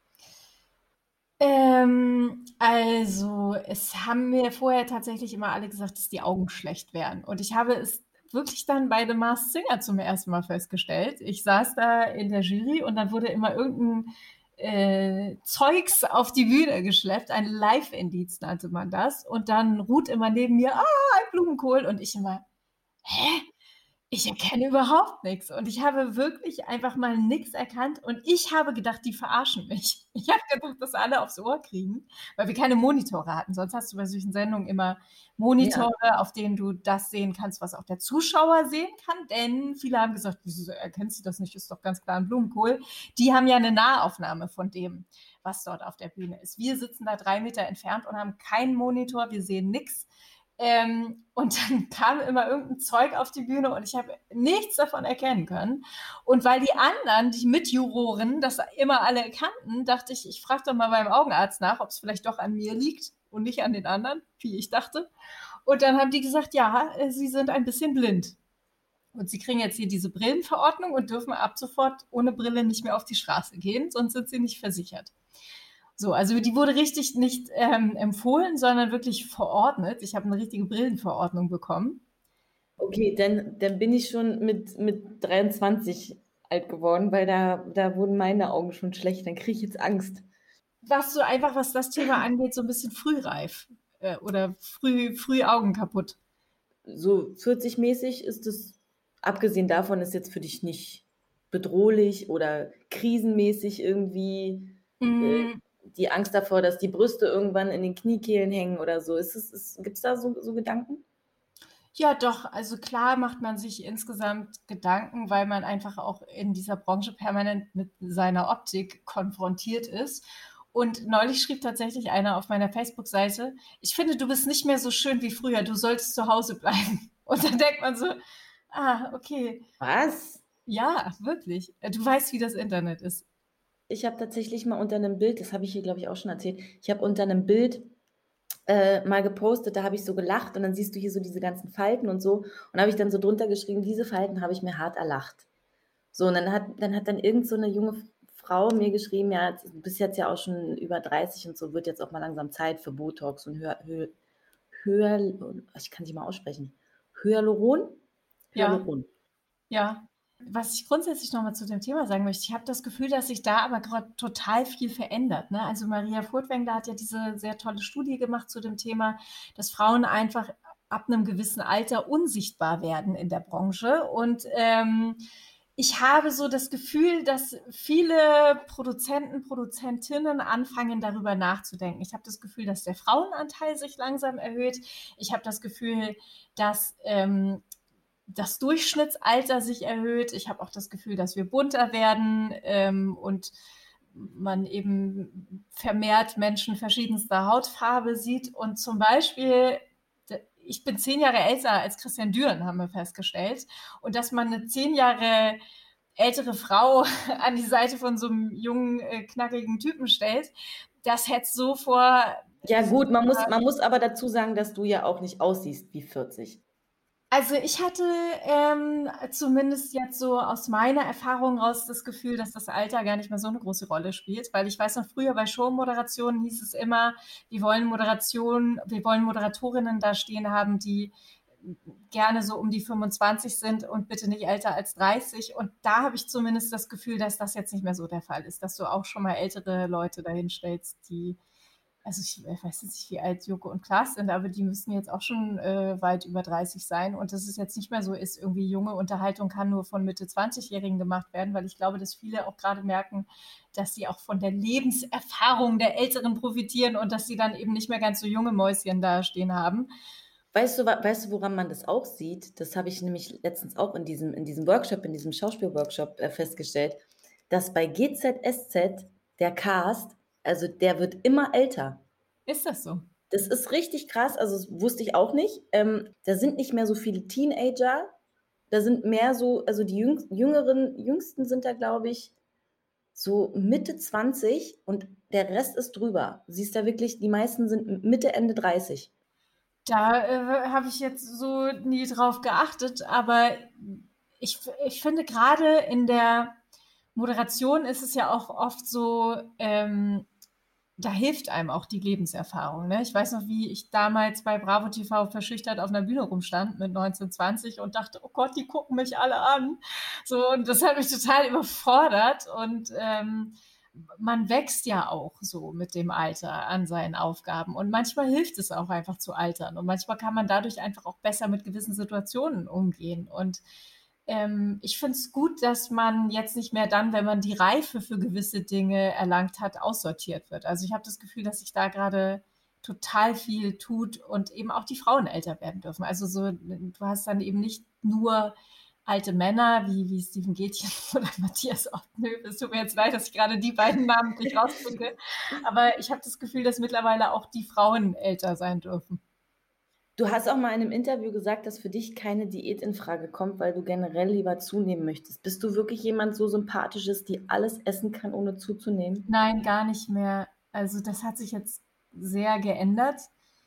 Ähm, also, es haben mir vorher tatsächlich immer alle gesagt, dass die Augen schlecht wären. Und ich habe es wirklich dann bei The Masked Singer zum ersten Mal festgestellt. Ich saß da in der Jury und dann wurde immer irgendein äh, Zeugs auf die Bühne geschleppt, ein Live-Indiz nannte man das. Und dann ruht immer neben mir, ah, ein Blumenkohl. Und ich immer, hä? Ich erkenne überhaupt nichts. Und ich habe wirklich einfach mal nichts erkannt. Und ich habe gedacht, die verarschen mich. Ich habe gedacht, dass alle aufs Ohr kriegen, weil wir keine Monitore hatten. Sonst hast du bei solchen Sendungen immer Monitore, ja, auf denen du das sehen kannst, was auch der Zuschauer sehen kann. Denn viele haben gesagt, wieso erkennst du das nicht? Ist doch ganz klar ein Blumenkohl. Die haben ja eine Nahaufnahme von dem, was dort auf der Bühne ist. Wir sitzen da drei Meter entfernt und haben keinen Monitor. Wir sehen nichts. Ähm, und dann kam immer irgendein Zeug auf die Bühne und ich habe nichts davon erkennen können. Und weil die anderen, die Mitjuroren, das immer alle kannten, dachte ich, ich frage doch mal beim Augenarzt nach, ob es vielleicht doch an mir liegt und nicht an den anderen, wie ich dachte. Und dann haben die gesagt, ja, sie sind ein bisschen blind. Und sie kriegen jetzt hier diese Brillenverordnung und dürfen ab sofort ohne Brille nicht mehr auf die Straße gehen, sonst sind sie nicht versichert. So, also die wurde richtig nicht ähm, empfohlen, sondern wirklich verordnet. Ich habe eine richtige Brillenverordnung bekommen. Okay, dann, dann bin ich schon mit, mit dreiundzwanzig alt geworden, weil da, da wurden meine Augen schon schlecht. Dann kriege ich jetzt Angst. Warst du einfach, was das Thema angeht, so ein bisschen frühreif äh, oder früh, früh Augen kaputt? So vierzig-mäßig ist es, abgesehen davon, ist jetzt für dich nicht bedrohlich oder krisenmäßig irgendwie Mm. äh, die Angst davor, dass die Brüste irgendwann in den Kniekehlen hängen oder so. Ist es, ist, gibt es da so, so Gedanken? Ja, doch. Also klar macht man sich insgesamt Gedanken, weil man einfach auch in dieser Branche permanent mit seiner Optik konfrontiert ist. Und neulich schrieb tatsächlich einer auf meiner Facebook-Seite, ich finde, du bist nicht mehr so schön wie früher, du solltest zu Hause bleiben. Und dann denkt man so, ah, okay. Was? Ja, wirklich. Du weißt, wie das Internet ist. Ich habe tatsächlich mal unter einem Bild, das habe ich hier, glaube ich, auch schon erzählt, ich habe unter einem Bild äh, mal gepostet, da habe ich so gelacht und dann siehst du hier so diese ganzen Falten und so und habe ich dann so drunter geschrieben, diese Falten habe ich mir hart erlacht. So, und dann hat dann hat dann irgend so eine junge Frau mir geschrieben, ja, du bist jetzt ja auch schon über dreißig und so, wird jetzt auch mal langsam Zeit für Botox und Hyal Hy Hyal ich kann nicht mal aussprechen. Hyaluron? Ja, Hyaluron. ja. Was ich grundsätzlich noch mal zu dem Thema sagen möchte, ich habe das Gefühl, dass sich da aber gerade total viel verändert, ne? Also, Maria Furtwängler hat ja diese sehr tolle Studie gemacht zu dem Thema, dass Frauen einfach ab einem gewissen Alter unsichtbar werden in der Branche. Und, ähm, ich habe so das Gefühl, dass viele Produzenten, Produzentinnen anfangen, darüber nachzudenken. Ich habe das Gefühl, dass der Frauenanteil sich langsam erhöht. Ich habe das Gefühl, dass, ähm das Durchschnittsalter sich erhöht. Ich habe auch das Gefühl, dass wir bunter werden ähm, und man eben vermehrt Menschen verschiedenster Hautfarbe sieht. Und zum Beispiel, ich bin zehn Jahre älter als Christian Düren, haben wir festgestellt. Und dass man eine zehn Jahre ältere Frau an die Seite von so einem jungen, äh, knackigen Typen stellt, das hätte so vor... Ja gut, man muss, man muss aber dazu sagen, dass du ja auch nicht aussiehst wie vierzig. Also ich hatte ähm, zumindest jetzt so aus meiner Erfahrung raus das Gefühl, dass das Alter gar nicht mehr so eine große Rolle spielt, weil ich weiß noch, früher bei Showmoderationen hieß es immer, wir wollen Moderation, wir wollen Moderatorinnen da stehen haben, die gerne so um die fünfundzwanzig sind und bitte nicht älter als dreißig. Und da habe ich zumindest das Gefühl, dass das jetzt nicht mehr so der Fall ist, dass du auch schon mal ältere Leute dahin stellst, die, also ich weiß jetzt nicht, wie alt Joko und Klaas sind, aber die müssen jetzt auch schon äh, weit über dreißig sein. Und dass es jetzt nicht mehr so ist, irgendwie junge Unterhaltung kann nur von Mitte zwanzig-Jährigen gemacht werden, weil ich glaube, dass viele auch gerade merken, dass sie auch von der Lebenserfahrung der Älteren profitieren und dass sie dann eben nicht mehr ganz so junge Mäuschen da stehen haben. Weißt du, wa- weißt du, woran man das auch sieht? Das habe ich nämlich letztens auch in diesem, in diesem Workshop, in diesem Schauspielworkshop äh, festgestellt, dass bei G Z S Z der Cast, also der wird immer älter. Ist das so? Das ist richtig krass, also das wusste ich auch nicht. Ähm, da sind nicht mehr so viele Teenager, da sind mehr so, also die Jüng jüngeren, jüngsten sind da, glaube ich, so Mitte zwanzig und der Rest ist drüber. Du siehst da wirklich, die meisten sind Mitte, Ende dreißig. Da äh, habe ich jetzt so nie drauf geachtet, aber ich, ich finde gerade in der Moderation ist es ja auch oft so, ähm, da hilft einem auch die Lebenserfahrung. Ne? Ich weiß noch, wie ich damals bei Bravo T V verschüchtert auf einer Bühne rumstand mit neunzehn, zwanzig und dachte, oh Gott, die gucken mich alle an. So, und das hat mich total überfordert. Und ähm, man wächst ja auch so mit dem Alter an seinen Aufgaben. Und manchmal hilft es auch einfach zu altern. Und manchmal kann man dadurch einfach auch besser mit gewissen Situationen umgehen. Und ähm, ich finde es gut, dass man jetzt nicht mehr dann, wenn man die Reife für gewisse Dinge erlangt hat, aussortiert wird. Also ich habe das Gefühl, dass sich da gerade total viel tut und eben auch die Frauen älter werden dürfen. Also so, du hast dann eben nicht nur alte Männer wie, wie Steven Gätchen oder Matthias Ottnöv. Es tut mir jetzt leid, dass ich gerade die beiden Namen nicht rausbringe. Aber ich habe das Gefühl, dass mittlerweile auch die Frauen älter sein dürfen. Du hast auch mal in einem Interview gesagt, dass für dich keine Diät in Frage kommt, weil du generell lieber zunehmen möchtest. Bist du wirklich jemand so sympathisches, die alles essen kann, ohne zuzunehmen? Nein, gar nicht mehr. Also das hat sich jetzt sehr geändert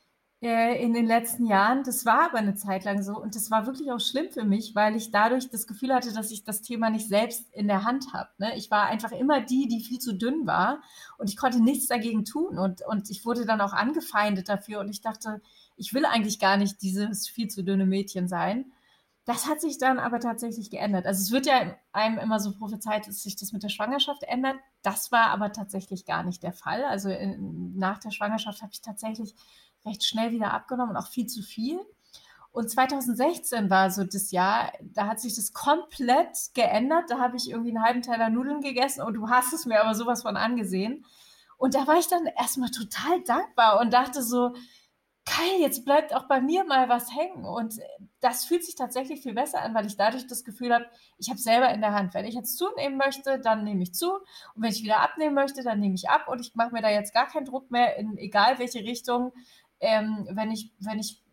äh, in den letzten Jahren. Das war aber eine Zeit lang so und das war wirklich auch schlimm für mich, weil ich dadurch das Gefühl hatte, dass ich das Thema nicht selbst in der Hand habe. Ne? Ich war einfach immer die, die viel zu dünn war und ich konnte nichts dagegen tun und, und ich wurde dann auch angefeindet dafür und ich dachte, ich will eigentlich gar nicht dieses viel zu dünne Mädchen sein. Das hat sich dann aber tatsächlich geändert. Also es wird ja einem immer so prophezeit, dass sich das mit der Schwangerschaft ändert. Das war aber tatsächlich gar nicht der Fall. Also in, nach der Schwangerschaft habe ich tatsächlich recht schnell wieder abgenommen und auch viel zu viel. Und zweitausendsechzehn war so das Jahr, da hat sich das komplett geändert. Da habe ich irgendwie einen halben Teller Nudeln gegessen und du hast es mir aber sowas von angesehen. Und da war ich dann erstmal total dankbar und dachte so, geil, jetzt bleibt auch bei mir mal was hängen. Und das fühlt sich tatsächlich viel besser an, weil ich dadurch das Gefühl habe, ich habe selber in der Hand. Wenn ich jetzt zunehmen möchte, dann nehme ich zu. Und wenn ich wieder abnehmen möchte, dann nehme ich ab. Und ich mache mir da jetzt gar keinen Druck mehr, in egal welche Richtung. Ähm, wenn ich, wenn ich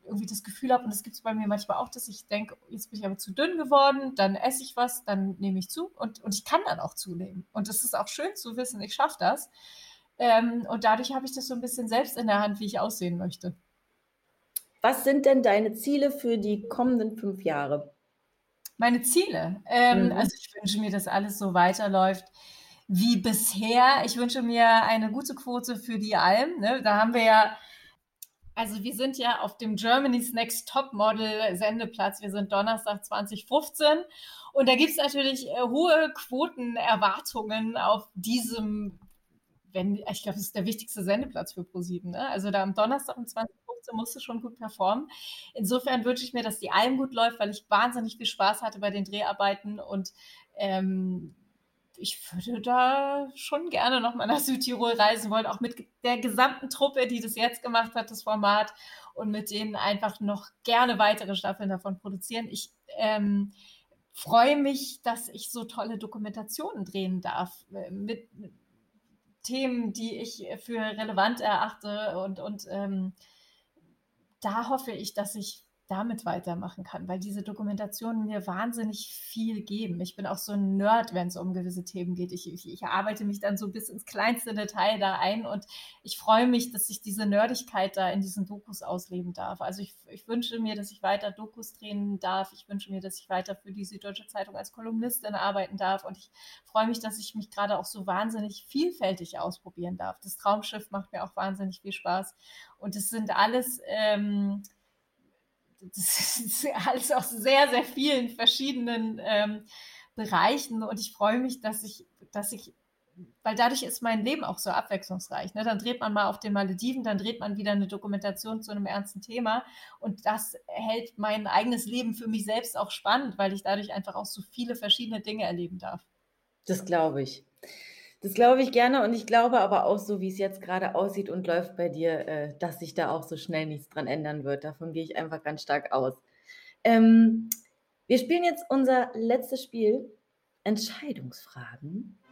irgendwie das Gefühl habe, und das gibt es bei mir manchmal auch, dass ich denke, jetzt bin ich aber zu dünn geworden, dann esse ich was, dann nehme ich zu und, und ich kann dann auch zunehmen. Und es ist auch schön zu wissen, ich schaffe das. Ähm, und dadurch habe ich das so ein bisschen selbst in der Hand, wie ich aussehen möchte. Was sind denn deine Ziele für die kommenden fünf Jahre? Meine Ziele. Ähm, Mhm. Also ich wünsche mir, dass alles so weiterläuft wie bisher. Ich wünsche mir eine gute Quote für die Alm. Ne? Da haben wir ja, also wir sind ja auf dem Germany's Next Top Model Sendeplatz. Wir sind Donnerstag zwanzig fünfzehn und da gibt es natürlich äh, hohe Quotenerwartungen auf diesem, wenn, ich glaube, das ist der wichtigste Sendeplatz für ProSieben. Ne? Also da am Donnerstag um zwanzig fünfzehn musst du schon gut performen. Insofern wünsche ich mir, dass die Alm gut läuft, weil ich wahnsinnig viel Spaß hatte bei den Dreharbeiten und ähm, ich würde da schon gerne nochmal nach Südtirol reisen wollen, auch mit der gesamten Truppe, die das jetzt gemacht hat, das Format, und mit denen einfach noch gerne weitere Staffeln davon produzieren. Ich ähm, freue mich, dass ich so tolle Dokumentationen drehen darf äh, mit, mit Themen, die ich für relevant erachte und, und ähm, da hoffe ich, dass ich damit weitermachen kann, weil diese Dokumentationen mir wahnsinnig viel geben. Ich bin auch so ein Nerd, wenn es um gewisse Themen geht. Ich, ich, ich arbeite mich dann so bis ins kleinste Detail da ein und ich freue mich, dass ich diese Nerdigkeit da in diesen Dokus ausleben darf. Also ich, ich wünsche mir, dass ich weiter Dokus drehen darf. Ich wünsche mir, dass ich weiter für die Süddeutsche Zeitung als Kolumnistin arbeiten darf und ich freue mich, dass ich mich gerade auch so wahnsinnig vielfältig ausprobieren darf. Das Traumschiff macht mir auch wahnsinnig viel Spaß und es sind alles ähm, das ist alles aus sehr, sehr vielen verschiedenen ähm, Bereichen und ich freue mich, dass ich, dass ich, weil dadurch ist mein Leben auch so abwechslungsreich. Ne? Dann dreht man mal auf den Malediven, dann dreht man wieder eine Dokumentation zu einem ernsten Thema und das hält mein eigenes Leben für mich selbst auch spannend, weil ich dadurch einfach auch so viele verschiedene Dinge erleben darf. Das glaube ich. Das glaube ich gerne und ich glaube aber auch so, wie es jetzt gerade aussieht und läuft bei dir, äh, dass sich da auch so schnell nichts dran ändern wird. Davon gehe ich einfach ganz stark aus. Ähm, wir spielen jetzt unser letztes Spiel, Entscheidungsfragen.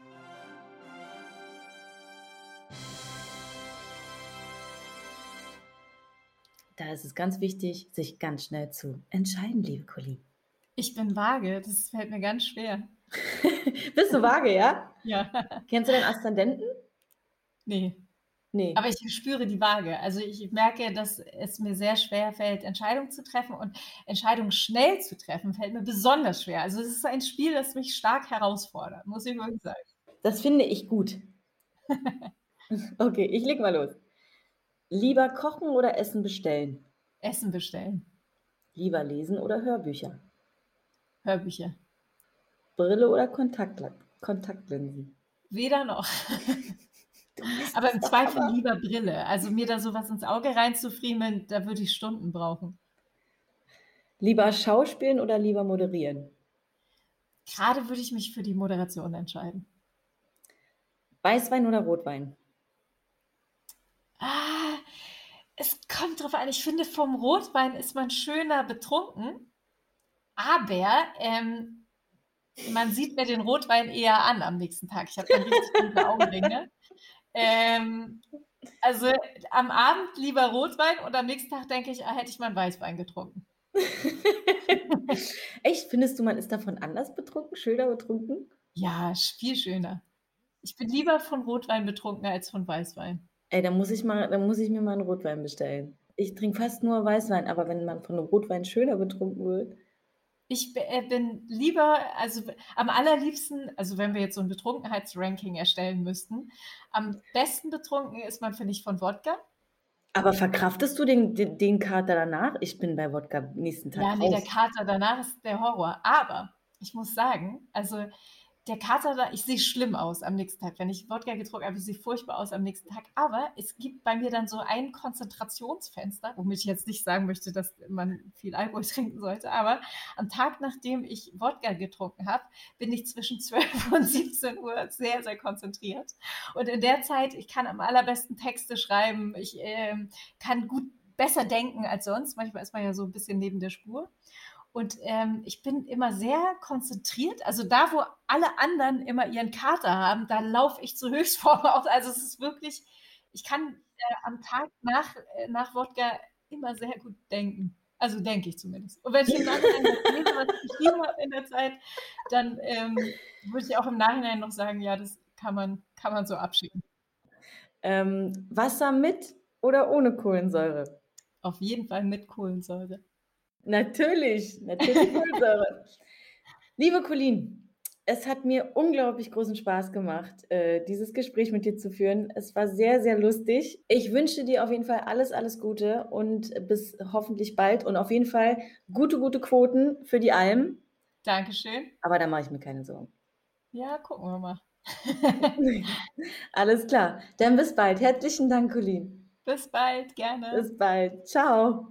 Da ist es ganz wichtig, sich ganz schnell zu entscheiden, liebe Colli. Ich bin vage, das fällt mir ganz schwer. Bist du vage, ja? Ja. Kennst du den Aszendenten? Nee. Nee. Aber ich spüre die Waage. Also ich merke, dass es mir sehr schwer fällt, Entscheidungen zu treffen und Entscheidungen schnell zu treffen, fällt mir besonders schwer. Also es ist ein Spiel, das mich stark herausfordert, muss ich wirklich sagen. Das finde ich gut. Okay, ich leg mal los. Lieber kochen oder Essen bestellen? Essen bestellen. Lieber lesen oder Hörbücher? Hörbücher. Brille oder Kontaktla- Kontaktlinsen? Weder noch. Aber im Zweifel lieber Brille. Also mir da sowas ins Auge reinzufriemeln, da würde ich Stunden brauchen. Lieber schauspielen oder lieber moderieren? Gerade würde ich mich für die Moderation entscheiden. Weißwein oder Rotwein? Ah, es kommt drauf an. Ich finde, vom Rotwein ist man schöner betrunken. Aber ähm, man sieht mir den Rotwein eher an am nächsten Tag. Ich habe dann richtig gute Augenringe. Ähm, also am Abend lieber Rotwein und am nächsten Tag denke ich, ah, hätte ich mal einen Weißwein getrunken. Echt? Findest du, man ist davon anders betrunken, schöner betrunken? Ja, viel schöner. Ich bin lieber von Rotwein betrunken als von Weißwein. Ey, dann muss ich mal, dann muss ich mir mal einen Rotwein bestellen. Ich trinke fast nur Weißwein, aber wenn man von einem Rotwein schöner betrunken wird. Ich bin lieber, also am allerliebsten, also wenn wir jetzt so ein Betrunkenheitsranking erstellen müssten, am besten betrunken ist man, finde ich, von Wodka. Aber verkraftest du den, den, den Kater danach? Ich bin bei Wodka nächsten Tag Ja, nee, der raus. Kater danach ist der Horror. Aber ich muss sagen, also der Kater da, ich sehe schlimm aus am nächsten Tag. Wenn ich Wodka getrunken habe, ich sehe furchtbar aus am nächsten Tag. Aber es gibt bei mir dann so ein Konzentrationsfenster, womit ich jetzt nicht sagen möchte, dass man viel Alkohol trinken sollte. Aber am Tag, nachdem ich Wodka getrunken habe, bin ich zwischen zwölf und siebzehn Uhr sehr, sehr konzentriert. Und in der Zeit, ich kann am allerbesten Texte schreiben. Ich äh, kann gut besser denken als sonst. Manchmal ist man ja so ein bisschen neben der Spur. Und ähm, ich bin immer sehr konzentriert. Also da, wo alle anderen immer ihren Kater haben, da laufe ich zur Höchstform aus. Also es ist wirklich, ich kann äh, am Tag nach, äh, nach Wodka immer sehr gut denken. Also denke ich zumindest. Und wenn ich im Nachhinein was lese, was ich geschrieben habe in der Zeit, dann ähm, würde ich auch im Nachhinein noch sagen, ja, das kann man, kann man so abschicken. Ähm, Wasser mit oder ohne Kohlensäure? Auf jeden Fall mit Kohlensäure. Natürlich, natürlich Kohlensäure. Liebe Colleen, es hat mir unglaublich großen Spaß gemacht, äh, dieses Gespräch mit dir zu führen. Es war sehr, sehr lustig. Ich wünsche dir auf jeden Fall alles, alles Gute und bis hoffentlich bald und auf jeden Fall gute, gute Quoten für die Alm. Dankeschön. Aber da mache ich mir keine Sorgen. Ja, gucken wir mal. Alles klar. Dann bis bald. Herzlichen Dank, Colleen. Bis bald, gerne. Bis bald. Ciao.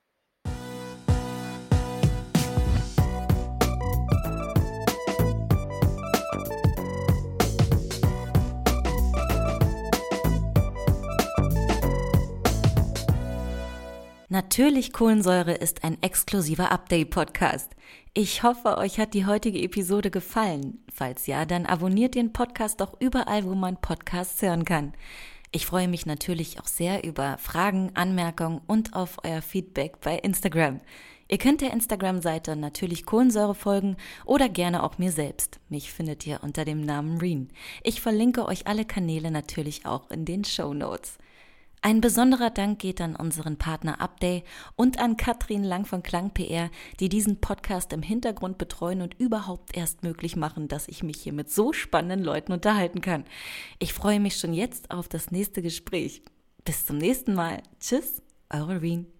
Natürlich Kohlensäure ist ein exklusiver Update-Podcast. Ich hoffe, euch hat die heutige Episode gefallen. Falls ja, dann abonniert den Podcast doch überall, wo man Podcasts hören kann. Ich freue mich natürlich auch sehr über Fragen, Anmerkungen und auf euer Feedback bei Instagram. Ihr könnt der Instagram-Seite natürlich Kohlensäure folgen oder gerne auch mir selbst. Mich findet ihr unter dem Namen Reen. Ich verlinke euch alle Kanäle natürlich auch in den Shownotes. Ein besonderer Dank geht an unseren Partner Upday und an Katrin Lang von Klang P R, die diesen Podcast im Hintergrund betreuen und überhaupt erst möglich machen, dass ich mich hier mit so spannenden Leuten unterhalten kann. Ich freue mich schon jetzt auf das nächste Gespräch. Bis zum nächsten Mal. Tschüss, eure Reen.